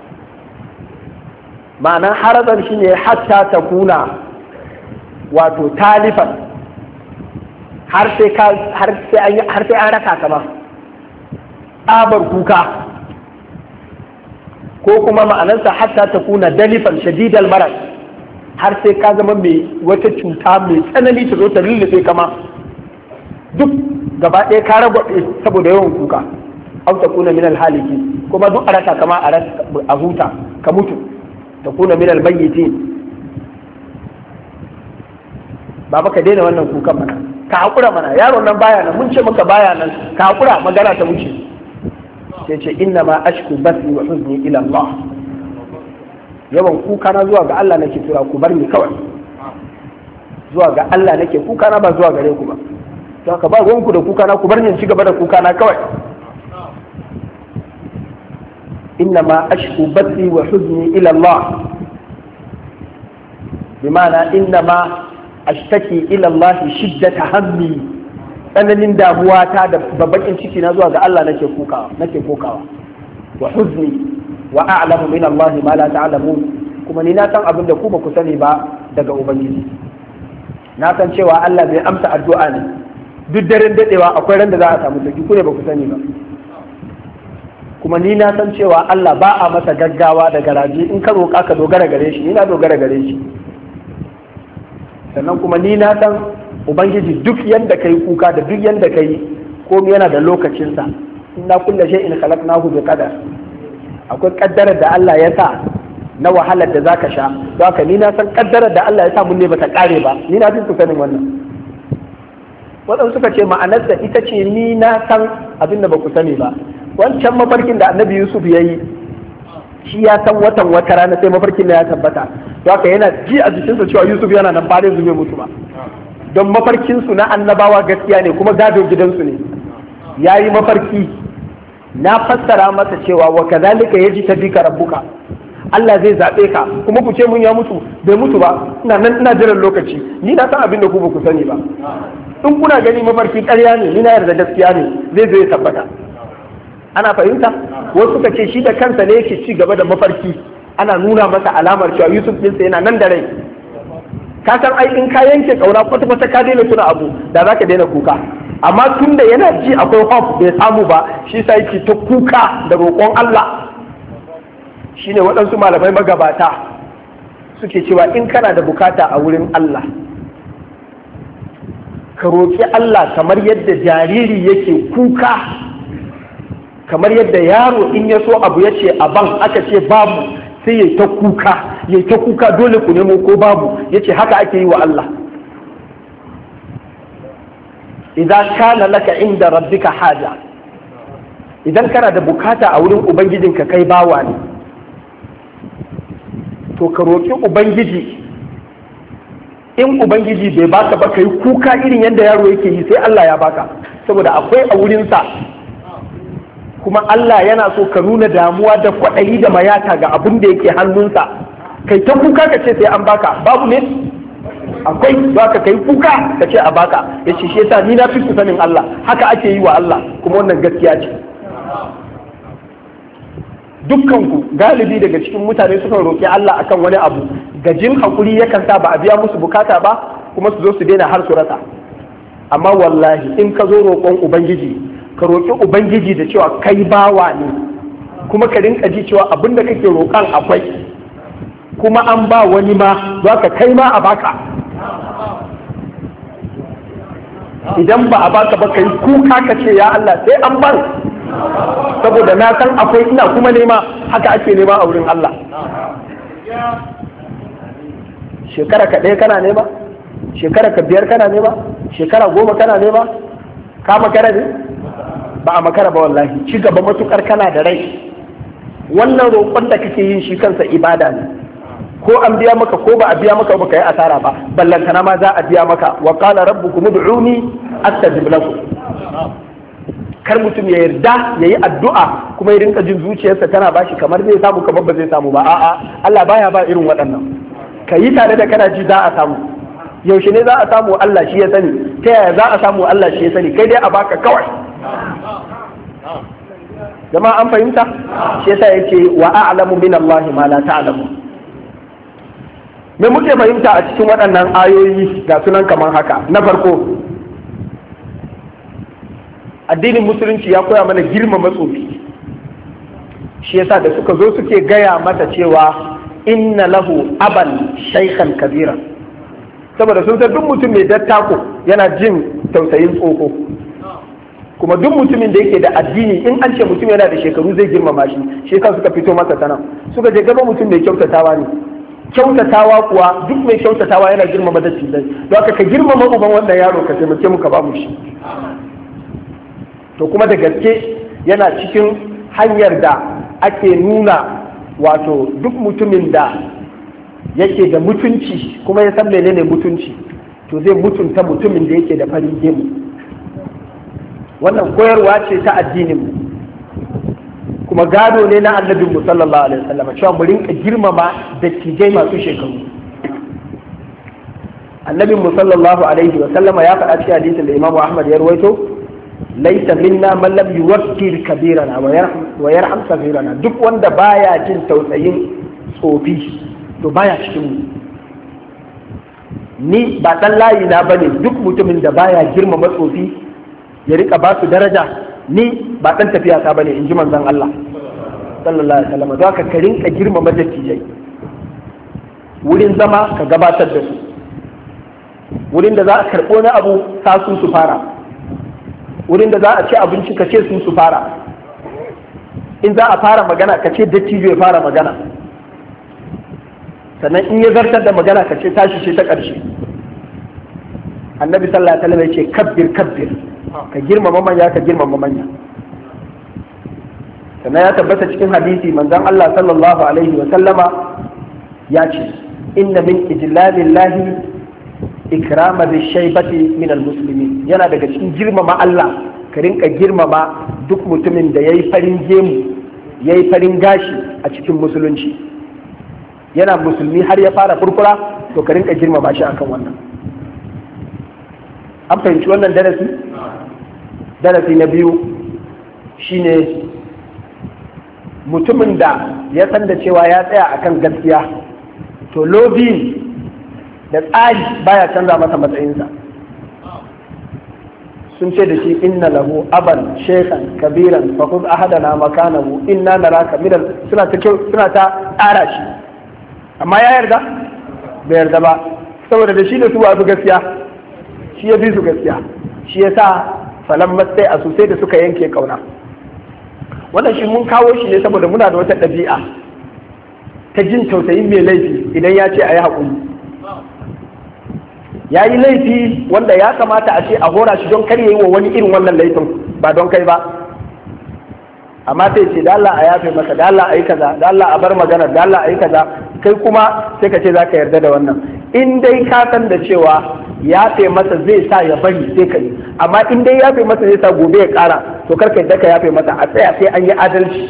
ma'anan haraban shine hatta takuna wato talifan har sai ka har sai an har sai an raka ka ba tsabar kuka ko kuma ma'anarsa hatta takuna dalifan shadidal marad har sai ka zama mai wata cuta mai tsanani ta zo ta lullube kama duk gaba ɗaya ka ragwaɓe saboda yawan kuka au ta kuna minal haliki kuma duk a rasa kama a huta ka mutu ta kuna minal mayyiti baba ka daina wannan kukan mana ka haƙura mana yaron nan baya nan mun ce maka baya nan ka haƙura magana ta wuce sai ce inna ma ashku basi wa huzni ila Allah yawan kuka na zuwa ga Allah nake tura ku bar ni kawai zuwa ga Allah nake kuka na ba zuwa gare ku ba to haka ba ruwanku da kuka na ku bar ni ci gaba da kuka na kawai inna ma ashku basi wa huzni ila Allah bima'ana inna ma ashtaki ila Allah shiddata hammi tsananin damuwa ta da babbakin ciki na zuwa ga Allah nake kukawa nake kokawa wa huzni wa a'lamu min Allah ma la ta'lamun kuma ni na san abin da ku ba ku sani ba daga ubangiji na san cewa Allah bai amsa addu'a ne duk daren dadewa akwai ran da za a samu sauki ku ne ba ku sani ba kuma ni na san cewa Allah ba a masa gaggawa da garaji in ka roƙa ka dogara gare shi ni na dogara gare shi sannan kuma ni na san ubangiji duk yanda kai kuka da duk yanda kai komai yana da lokacinsa inna kullu shay'in khalaqnahu bi qadar akwai kaddarar da Allah ya sa na wahalar da zaka sha don haka ni na san kaddarar da Allah ya sa mun ne bata kare ba ni na fi ku sanin wannan waɗansu suka ce ma'anarsa ita ce ni na san abin da ba ku sani ba wancan mafarkin da annabi Yusuf ya yi shi ya san watan wata rana sai mafarkin da ya tabbata don haka yana ji a jikinsa cewa Yusuf yana nan ba zai zube mutu ba don mafarkinsu na annabawa gaskiya ne kuma gado gidansu ne ya yi mafarki na fassara masa cewa wa kazalika yaji tabika rabbuka Allah zai zabe ka kuma ku ce mun ya mutu bai mutu ba ina nan ina jiran lokaci ni na san abin da ku ba ku sani ba in kuna gani mafarki ƙarya ne ni na yarda gaskiya ne zai zo ya tabbata ana fahimta wasu suka ce shi da kansa ne yake ci gaba da mafarki ana nuna masa alamar cewa Yusuf ɗinsa yana nan da rai ka san ai in ka yanke kauna kwata-kwata ka daina tuna abu da za ka daina kuka amma tun da yana ji akwai hope bai samu ba shi sa yake ta kuka da roƙon Allah shine waɗansu malamai magabata suke cewa in kana da bukata a wurin Allah ka roƙi Allah kamar yadda jariri yake kuka kamar yadda yaro in ya so abu ya ce aban aka ce babu sai ya ta kuka ya ta kuka dole ku nemo ko babu ya ce haka ake yi wa Allah idan kana laka inda rabbika haja idan kana da bukata a wurin ubangijinka kai bawa ne to ka roƙi ubangiji in ubangiji bai baka ba kai kuka irin yadda yaro yake yi sai Allah ya baka saboda akwai a wurinsa kuma Allah yana so ka nuna damuwa da kwaɗayi da mayata ga abin da yake hannunsa kai ta kuka ka ce sai an baka babu ne akwai za ka kai kuka ka ce a baka ya ce shi yasa ni na fi sanin Allah haka ake yi wa Allah kuma wannan gaskiya ce dukkanku galibi daga cikin mutane sukan roƙi Allah akan wani abu gajin hakuri yakan sa ba a biya musu bukata ba kuma su zo su daina har su rasa amma wallahi in ka zo roƙon ubangiji ka roƙi ubangiji da cewa kai bawa ne kuma ka rinka ji cewa abin da kake roƙan akwai kuma an ba wani ma za ka kai ma a baka idan ba a baka ba kai kuka ka ce ya Allah sai an ban saboda na san akwai ina kuma nema haka ake nema a wurin Allah shekara ka ɗaya kana nema, shekara ka biyar kana nema, shekara goma kana nema, ka makara ne ba a makara ba wallahi. Ci gaba matukar kana da rai. Wannan roƙon da kake yin shi kansa ibada ne, ko an biya maka ko ba a biya maka ba ka yi asara ba, ballantana ma za a biya maka. Wa qala rabbukum ud'uni astajib lakum. Kar mutum ya yarda ya yi addu'a kuma ya rinka jin zuciyarsa tana bashi kamar zai samu kamar ba zai samu ba. A'a, Allah baya ba irin waɗannan. Ka yi tare da kana ji za a samu. Yaushe ne za a samu Allah shi ya sani, ta yaya za a samu Allah shi ya sani, kai dai a baka kawai. Jama'a an fahimta? Shi yasa yake wa a'lamu min Allah ma la ta'lamu. Me muke fahimta a cikin waɗannan ayoyi ga sunan kamar haka? Na farko, addinin musulunci ya koya mana girmama tsofi. Shi yasa da suka zo suke gaya mata cewa inna lahu aban shaykhan kabira, saboda sun san duk mutum mai dattako yana jin tausayin tsoho, kuma duk mutumin da yake da addini in an ce mutum yana da shekaru zai girmama shi. Shi yasa suka fito masa tana suka je gaba mutum mai kyautatawa ne. Kyautatawa kuwa duk mai kyautatawa yana girmama dattijai, don haka ka girmama uban wannan yaro ka taimake mu ka ba mu shi. To kuma da gaske yana cikin hanyar da ake nuna wato duk mutumin da yake da mutunci kuma ya san menene mutunci, to zai mutunta mutumin da yake da farin gemu. Wannan koyarwa ce ta addinin mu, kuma gado ne na annabin mu sallallahu alaihi wasallam cewa mu rinka girmama dattijai masu shekaru. Annabin mu sallallahu alaihi wasallama ya faɗa cikin hadisin da Imam Ahmad ya rawaito, laisa minna man lam yuwakkir kabirana wa yarham saghirana. Duk wanda baya jin tausayin tsofi to baya cikin mu. Ni ba dan layi na bane duk mutumin da baya girmama tsofi ya rika ba su daraja, ni ba dan tafiya ta bane, in ji manzon Allah sallallahu alaihi wasallam. Don haka ka rinka girmama dattijai, wurin zama ka gabatar da su, wurin da za a karɓo na abu sa su su fara, wurin da za a ci abinci ka ce su su fara, in za a fara magana ka ce dattijo ya fara magana, sannan in ya zartar da magana ka ce tashi ce ta ƙarshe. Annabi sallallahu alaihi wasallam ya ce kabbir kabbir, ka girmama manya ka girmama manya. Sannan ya tabbata cikin hadisi manzon Allah sallallahu alaihi wasallama ya ce inna min ijlalillahi ikrama bi shaybati min almuslimin. Yana daga cikin girmama Allah ka rinka girmama duk mutumin da yayi farin gemu yayi farin gashi a cikin musulunci, yana musulmi har ya fara furfura, to ka rinka girmama shi akan wannan. An fahimci wannan darasi? Darasi na biyu shine mutumin da ya san da cewa ya tsaya akan gaskiya, to lobi da tsari baya canza masa matsayinsa. Sun ce da shi inna lahu aban shekhan kabiran fa khudh ahadana makanahu inna naraka minal, suna ta suna ta tsara shi, amma ya yarda bai yarda ba, saboda da shi da su wasu gaskiya, shi ya fi su gaskiya. Shi yasa falan matsayi a sosai da suka yanke kauna. Wannan shi mun kawo shi ne saboda muna da wata ɗabi'a ta jin tausayin mai laifi idan ya ce a yi haƙuri. Ya yi laifi wanda ya kamata a ce a hora shi don kar ya yi wa wani irin wannan laifin, ba don kai ba. Amma sai ce da Allah a yafe masa, da Allah a yi kaza, da Allah a bar magana, da Allah a yi kaza, kai kuma sai ka ce za ka yarda da wannan. In dai ka san da cewa yafe masa zai sa ya bari sai ka yi, amma in dai yafe masa zai sa gobe ya kara, to kar ka yadda ka yafe masa, a tsaya sai an yi adalci.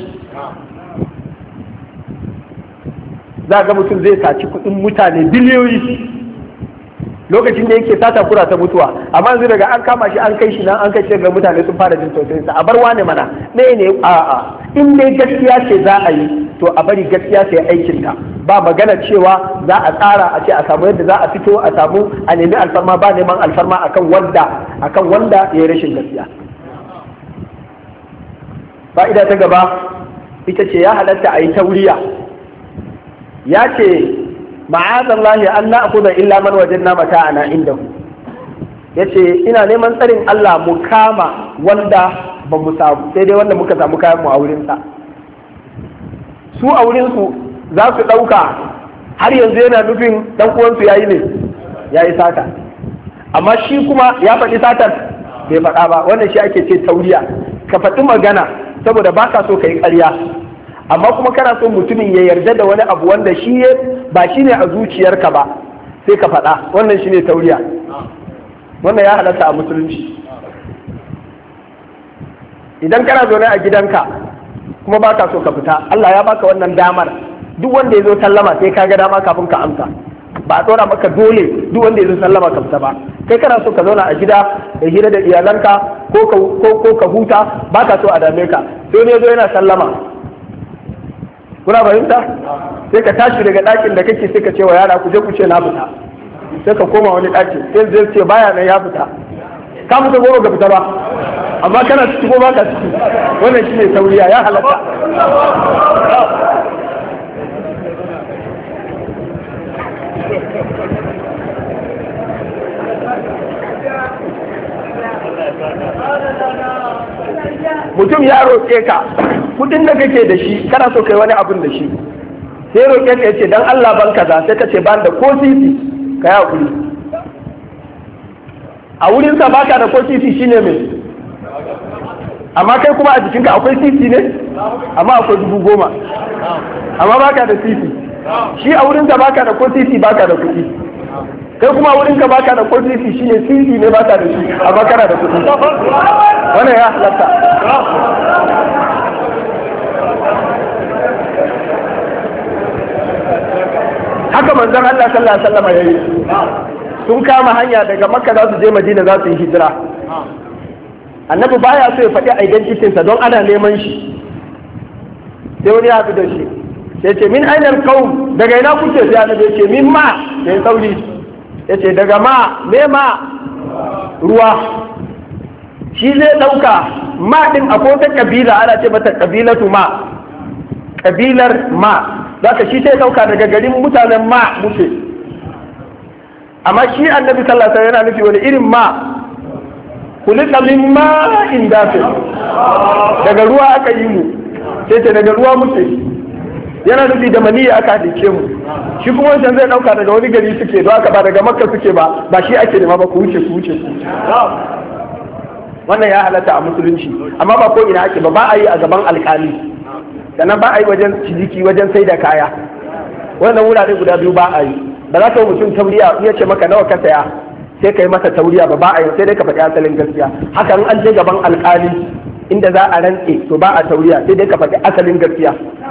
Za ga mutum zai saci kuɗin mutane biliyoyi lokacin da yake sata kura ta mutuwa, amma yanzu daga an kama shi an kai shi nan an kai shi ga mutane sun fara jin tausayin sa, a bar wane mana ne ne a a in dai gaskiya ce za a yi to a bari gaskiya sai aikin ta, ba magana cewa za a tsara a ce a samu yadda za a fito a samu a nemi alfarma, ba neman alfarma akan wanda akan wanda ya yi rashin gaskiya. Fa'ida ta gaba ita ce ya halatta a yi tauriya. Ya ce ma'azallahi an na'khudha illa man wajadna mata'ana indahu. Yace ina neman tsarin Allah mu kama wanda ba mu samu, sai dai wanda muka samu kayan mu a wurin sa. Su a wurin su za su dauka har yanzu yana nufin dan uwansu yayi ne yayi sata, amma shi kuma ya faɗi satar bai faɗa ba. Wannan shi ake ce tauriya, ka faɗi magana saboda baka so ka yi ƙarya, amma kuma kana so mutumin ya yarda da wani abu wanda shi ba shi ne a zuciyarka ba sai ka faɗa. Wannan shi ne tauriya, wannan ya halatta a musulunci. Idan kana zaune a gidanka kuma baka so ka fita, Allah ya baka wannan damar. Duk wanda ya zo sallama sai ka ga dama kafin ka amsa, ba a tsora maka dole duk wanda ya zo sallama ka fita ba. Kai kana so ka zauna a gida da hira da iyalanka ko ka ko ka huta, baka so a dame ka. Sai ne zo yana sallama, kuna fahimta? Sai ka tashi daga ɗakin da kake sai ka ce wa yara ku je ku ce na fita, sai ka koma wani ɗakin sai zai ce baya nan ya fita. Ka fita goro ka fita ba, amma kana ciki ko baka ciki. Wannan shine tauriya, ya halatta. Mutum ya roƙe ka kudin da kake da shi, kana so kai wani abin da shi, sai roƙe ka yace dan Allah ban kaza, sai ka ce ban da ko sisi, ka yi hakuri. A wurin sa baka da ko sisi shine me? Amma kai kuma a jikinka akwai sisi ne? Amma akwai dubu goma, amma baka da sisi. Shi a wurin sa baka da ko sisi, baka da kuɗi. Kai kuma wurin ka baka da ko sisi shine sisi ne baka da shi, amma kana da kuɗi. Wannan ya halatta. Haka manzon Allah sallallahu alaihi wasallam yayi. Sun kama hanya daga Makka za su je Madina, za su yi hijira. Annabi baya so ya faɗi identity sa don ana neman shi. Sai wani ya fi da shi. Sai ce min ainal qaum, daga ina kuke? Sai annabi ya ce min ma, sai sauri. Ya ce daga ma, me ma? Ruwa. Shi zai ɗauka ma ɗin akwai wata ƙabila ana ce mata ƙabilatu ma, ƙabilar ma, za ka shi sai ɗauka daga garin mutanen ma muke. Amma shi annabi sallallahu alaihi wasallam yana nufi wani irin ma? Kulika min ma in dafe, daga ruwa aka yi mu, sai ce daga ruwa muke. Yana nufi da maniya aka halice mu. Shi kuma wancan zai ɗauka daga wani gari suke, don haka ba daga Makka suke ba, ba shi ake nema ba, ku wuce ku wuce ku. Wannan ya halatta a musulunci, amma ba ko ina ake ba, ba a yi a gaban alkali, sannan ba a yi wajen ciniki, wajen sai da kaya. Wannan wurare guda biyu ba a yi. Ba za ka yi mutum tauriya iya ce maka nawa ka saya sai ka yi masa tauriya ba, ba a yi, sai dai ka faɗi asalin gaskiya. Haka in an je gaban alkali inda za a rantse to ba a tauriya, sai dai ka faɗi asalin gaskiya.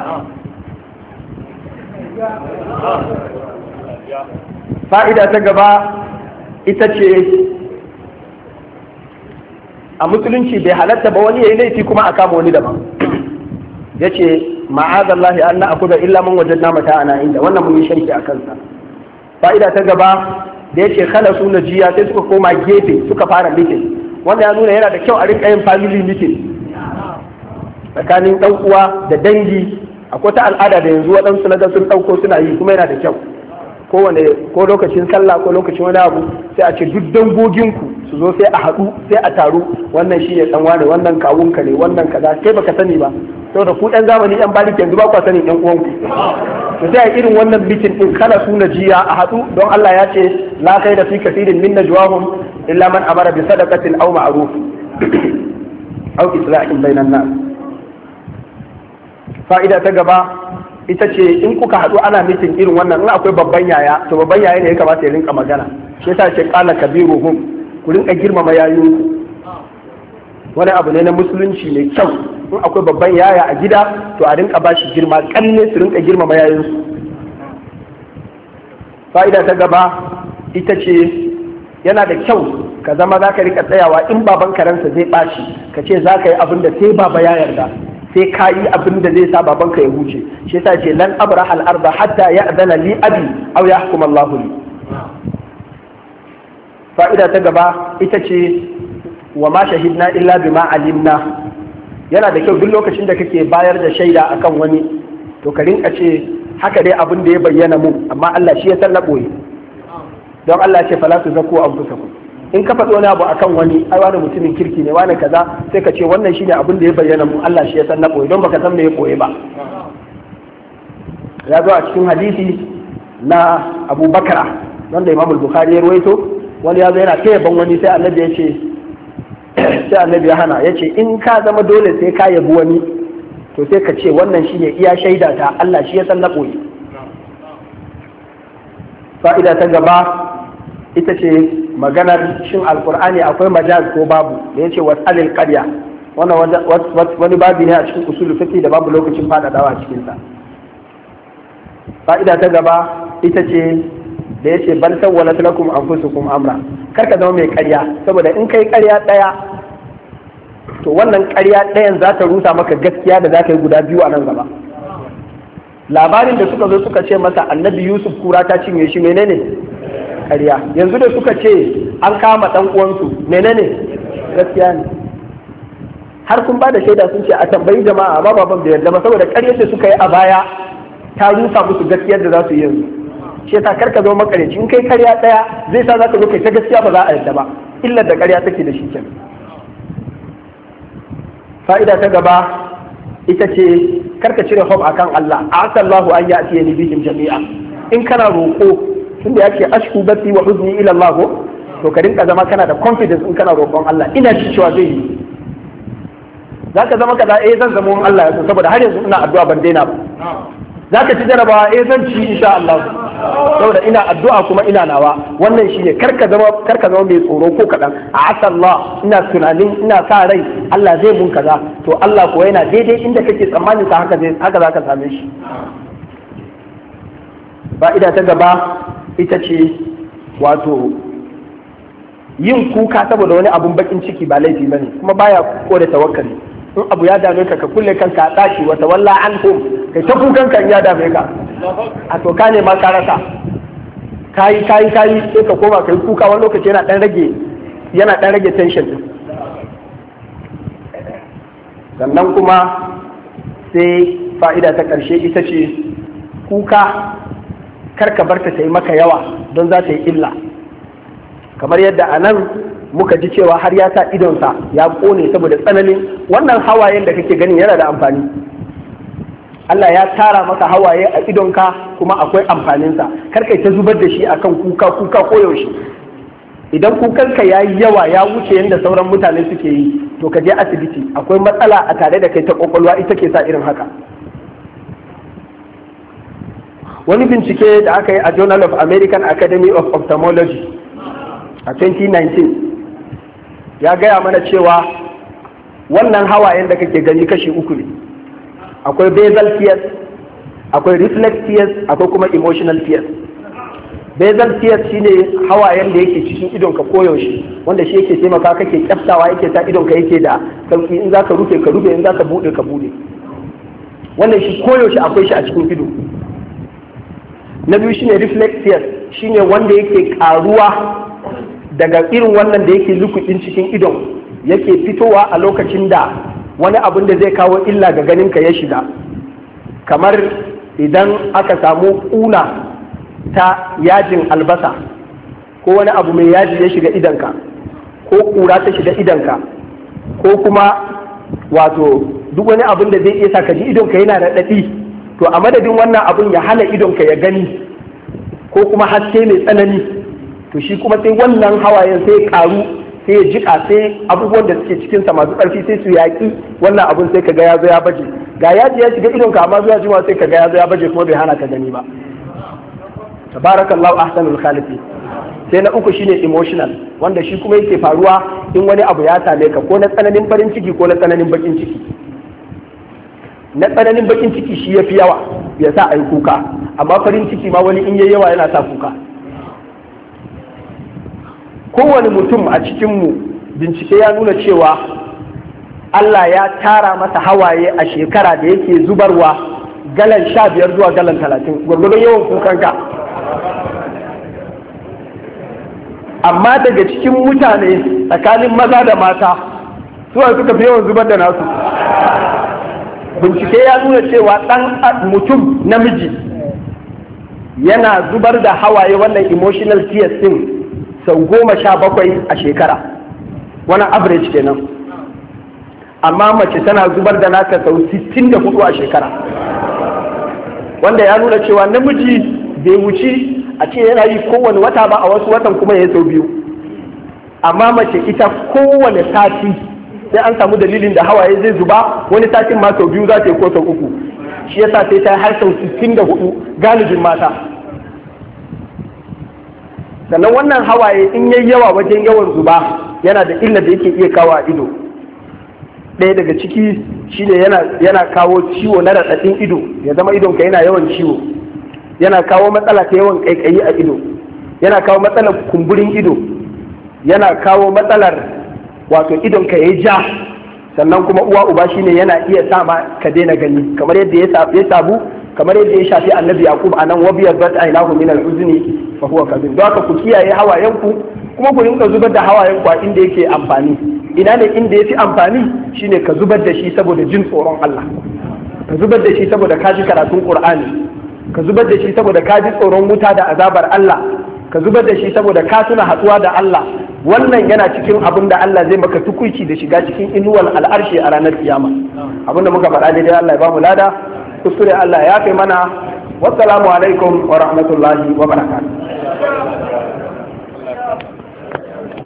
Fa'ida ta gaba ita ce a musulunci bai halatta ba wani ya yi laifi kuma a kama wani daban. Ya ce ma'azallahi an na akuda illa man wajen na mata ana inda, wannan mun yi sharki a kansa. Fa'ida ta gaba da ya ce kala su na jiya sai suka koma gefe suka fara mitin, wanda ya nuna yana da kyau a rinka yin family meeting tsakanin ɗan uwa da dangi. Akwai ta al'ada da yanzu waɗansu na ga sun ɗauko suna yi, kuma yana da kyau. Kowane ko lokacin sallah ko lokacin wani abu sai a ce duk dangoginku su zo sai a haɗu sai a taru, wannan shi ne ɗan wane, wannan kawunka ne, wannan kaza, kai baka sani ba saboda ku ɗan zamani ɗan bariki yanzu ba ku sanin ɗan uwanku. To sai a irin wannan bikin ɗin kala su na jiya a haɗu, don Allah ya ce la kai da fi kasirin min najwahum illa man amara bi sadaqatin aw ma'ruf aw islahin bainan nas. Fa'ida ta gaba ita ce in kuka haɗu ana mitin irin wannan, in akwai babban yaya to babban yaya ne ya kamata ya rinka magana. Shi yasa ce qala kabiruhum, ku rinka girmama yayinku. Wani abu ne na musulunci mai kyau, in akwai babban yaya a gida to a rinka bashi girma, kanne su rinka girmama yayinsu. Fa'ida ta gaba ita ce yana da kyau ka zama za ka rika tsayawa in baban karansa zai ɓaci ka ce za ka yi abin da sai baba ya yarda, sai ka yi abin da zai sa babanka ya huce. Shi yasa ce lan abraha al-arda hatta ya'dana li abi aw yahkum Allah li. Fa'ida ta gaba ita ce wa ma shahidna illa bima alimna. Yana da kyau duk lokacin da kake bayar da shaida akan wani to ka rinka ce haka dai abin da ya bayyana mu, amma Allah shi ya san na boye. Don Allah ya ce fala tuzakku anfusakum. In ka faɗi wani abu akan wani, ai wani mutumin kirki ne, wani kaza, sai ka ce wannan shine abin da ya bayyana mu, Allah shi ya san na boye, don baka san me ya boye ba. Ya zo a cikin hadisi na Abu Bakra wanda Imam Bukhari ya ruwaito. Wani ya zo yana ta yaban wani sai annabi ya ce sai annabi ya hana ya ce in ka zama dole sai ka yabi wani to sai ka ce wannan shine iya shaida ta Allah shi ya san na koyi. Fa'ida ta gaba ita ce maganar shin alkur'ani akwai majaz ko babu da ya ce wasalil qarya wannan wani babi ne a cikin usul fiqh da babu lokacin fadadawa a cikin sa. Fa'ida ta gaba ita ce da ya ce bal sawwalat lakum anfusukum amra, kar ka zama mai ƙarya, saboda in kai ƙarya ɗaya to wannan ƙarya ɗayan za ta rusa maka gaskiya da za ka yi guda biyu a nan gaba. Labarin da suka zo suka ce masa annabi Yusuf kura ta cinye shi menene ƙarya, yanzu da suka ce an kama ɗan uwansu menene gaskiya ne. Har sun ba da shaida sun ce a tambayi jama'a amma baban bai yarda ba saboda ƙaryar da suka yi a baya ta rusa musu gaskiyar da za su yi yanzu. shi ta karka zo makareci in kai karya daya zai sa zaka zo kai ta gaskiya ba za a yarda ba, illar da karya take da shi kenan. Fa'ida ta gaba ita ce karka cire hope akan Allah, asallahu an ya'ti ni bihim jami'a. In kana roko tunda yake ashku bati wa huzni ila Allah to ka rinka zama kana da confidence in kana roƙon Allah, ina ji cewa zai yi. Zaka zama kaza eh zan zama wani Allah ya so saboda har yanzu ina addu'a ban daina ba. Zaka ci jarabawa eh zan ci insha Allah saboda ina addu'a kuma ina nawa. Wannan shine karka zama karka zama mai tsoro ko kadan. A asallah ina tunanin ina sa rai Allah zai mun kaza, to Allah ko yana daidai inda kake tsammanin sa haka zai haka zaka same shi. Fa'ida ta gaba ita ce wato yin kuka saboda wani abun bakin ciki ba laifi bane kuma baya kore tawakkali. In abu ya dame ka ka kulle kanka a ɗaki wata walla an hum kai ta kukan kan ya dame ka a to ka ne ma ka rasa kayi kayi kayi sai ka koma kai kuka wani lokaci yana dan rage yana dan rage tension din. Sannan kuma sai fa'ida ta ƙarshe ita ce kuka karka barta ta yi maka yawa don za ta yi illa, kamar yadda a nan muka ji cewa har ya sa idonsa ya kone saboda tsananin wannan hawayen da kake gani yana da amfani. Allah ya tara maka hawaye a idonka kuma akwai amfaninsa, karka ta zubar da shi akan kuka kuka koyaushe. Idan kukanka ya yi yawa ya wuce yadda sauran mutane suke yi to ka je asibiti, akwai matsala a tare da kai ta kwakwalwa ita ke sa irin haka. Wani bincike da aka yi a Journal of American Academy of Ophthalmology a twenty nineteen ya gaya mana cewa wannan hawayen da kake gani kashi uku ne. Akwai basal tears, akwai reflex tears, akwai kuma emotional tears. Basal tears shine hawayen da yake cikin idonka koyaushe, wanda shi yake taimaka kake kyaftawa, yake sa idonka yake da sauki, in zaka rufe ka rufe, in zaka bude ka bude. Wannan shi koyaushe akwai shi a cikin ido. Na biyu shine reflex tears, shine wanda yake karuwa daga irin wannan da yake lukudin cikin idon, yake fitowa a lokacin da wani abin da zai kawo illa ga ganinka ya shiga, kamar idan aka samu ƙuna ta yajin albasa ko wani abu mai yaji ya shiga idanka ko ƙura ta shiga idanka ko kuma wato duk wani abin da zai iya sa ka ji idonka yana da daɗi, to a madadin wannan abin ya hana idonka ya gani ko kuma haske mai tsanani, to shi kuma sai wannan hawayen sai karu sai ya jika, sai abubuwan da suke cikinsa masu ƙarfi sai su yaƙi wannan abun, sai kaga ya zo ya baje, ga yaji ya shiga idonka amma zuwa jima sai kaga ya zo ya baje kuma bai hana ka gani ba. Tabarakallahu ahsanul khaliqin. Sai na uku shine emotional, wanda shi kuma yake faruwa in wani abu ya same ka, ko na tsananin farin ciki ko na tsananin bakin ciki. Na tsananin bakin ciki shi yafi yawa ya sa ayi kuka, amma farin ciki ma wani in yayi yawa yana sa kuka. Kowane mutum a cikinmu bincike ya nuna cewa Allah ya tara masa hawaye a shekara da yake zubarwa galan sha biyar zuwa galan talatin, gwargwadon yawan kukanka. Amma daga cikin mutane tsakanin maza da mata suwa suka fi yawan zubar da nasu. Bincike ya nuna cewa ɗan mutum namiji yana zubar da hawaye, wannan emotional tears din, sau goma sha bakwai a shekara, wannan average kenan. Amma mace tana zubar da nata sau sittin da hudu a shekara, wanda ya nuna cewa namiji bai wuci a ce yana yi kowane wata ba, a wasu watan kuma ya sau biyu. Amma mace ita kowane sati sai an samu dalilin da hawaye zai zuba, wani satin ma sau biyu za ta yi ko sau uku. Shi yasa sai ta yi har sau sittin da hudu galibin mata. Sannan wannan hawaye in yayi yawa wajen yawan zuba yana da illa da yake iya kawo a ido. Ɗaya daga ciki shine yana yana kawo ciwo na raɗaɗin ido, ya zama idonka yana yawan ciwo, yana kawo matsala ta yawan ƙaiƙayi a ido, yana kawo matsalar kumburin ido, yana kawo matsalar wato idonka ya ja. Sannan kuma uwa uba shine yana iya sa ma ka daina gani, kamar yadda ya sabu kamar yadda ya shafi annabi yaqub anan wa biyaddat aynahu min al-huzni fa huwa kadhib. Don haka ku kiyaye hawayenku, kuma ku rinka zubar da hawayenku a inda yake amfani. Ina ne inda yafi amfani shine ka zubar da shi saboda jin tsoron Allah, ka zubar da shi saboda ka ji karatun Qur'ani, ka zubar da shi saboda ka ji tsoron wuta da azabar Allah, ka zubar da shi saboda ka tuna hatsuwa da Allah. Wannan yana cikin abin da Allah zai maka tukuici da shiga cikin inuwal al'arshi a ranar kiyama. Abin da muka faɗa daidai Allah ya ba mu lada, kuskure Allah ya kai mana. Wassalamu alaikum wa rahmatullahi wa barakatuh.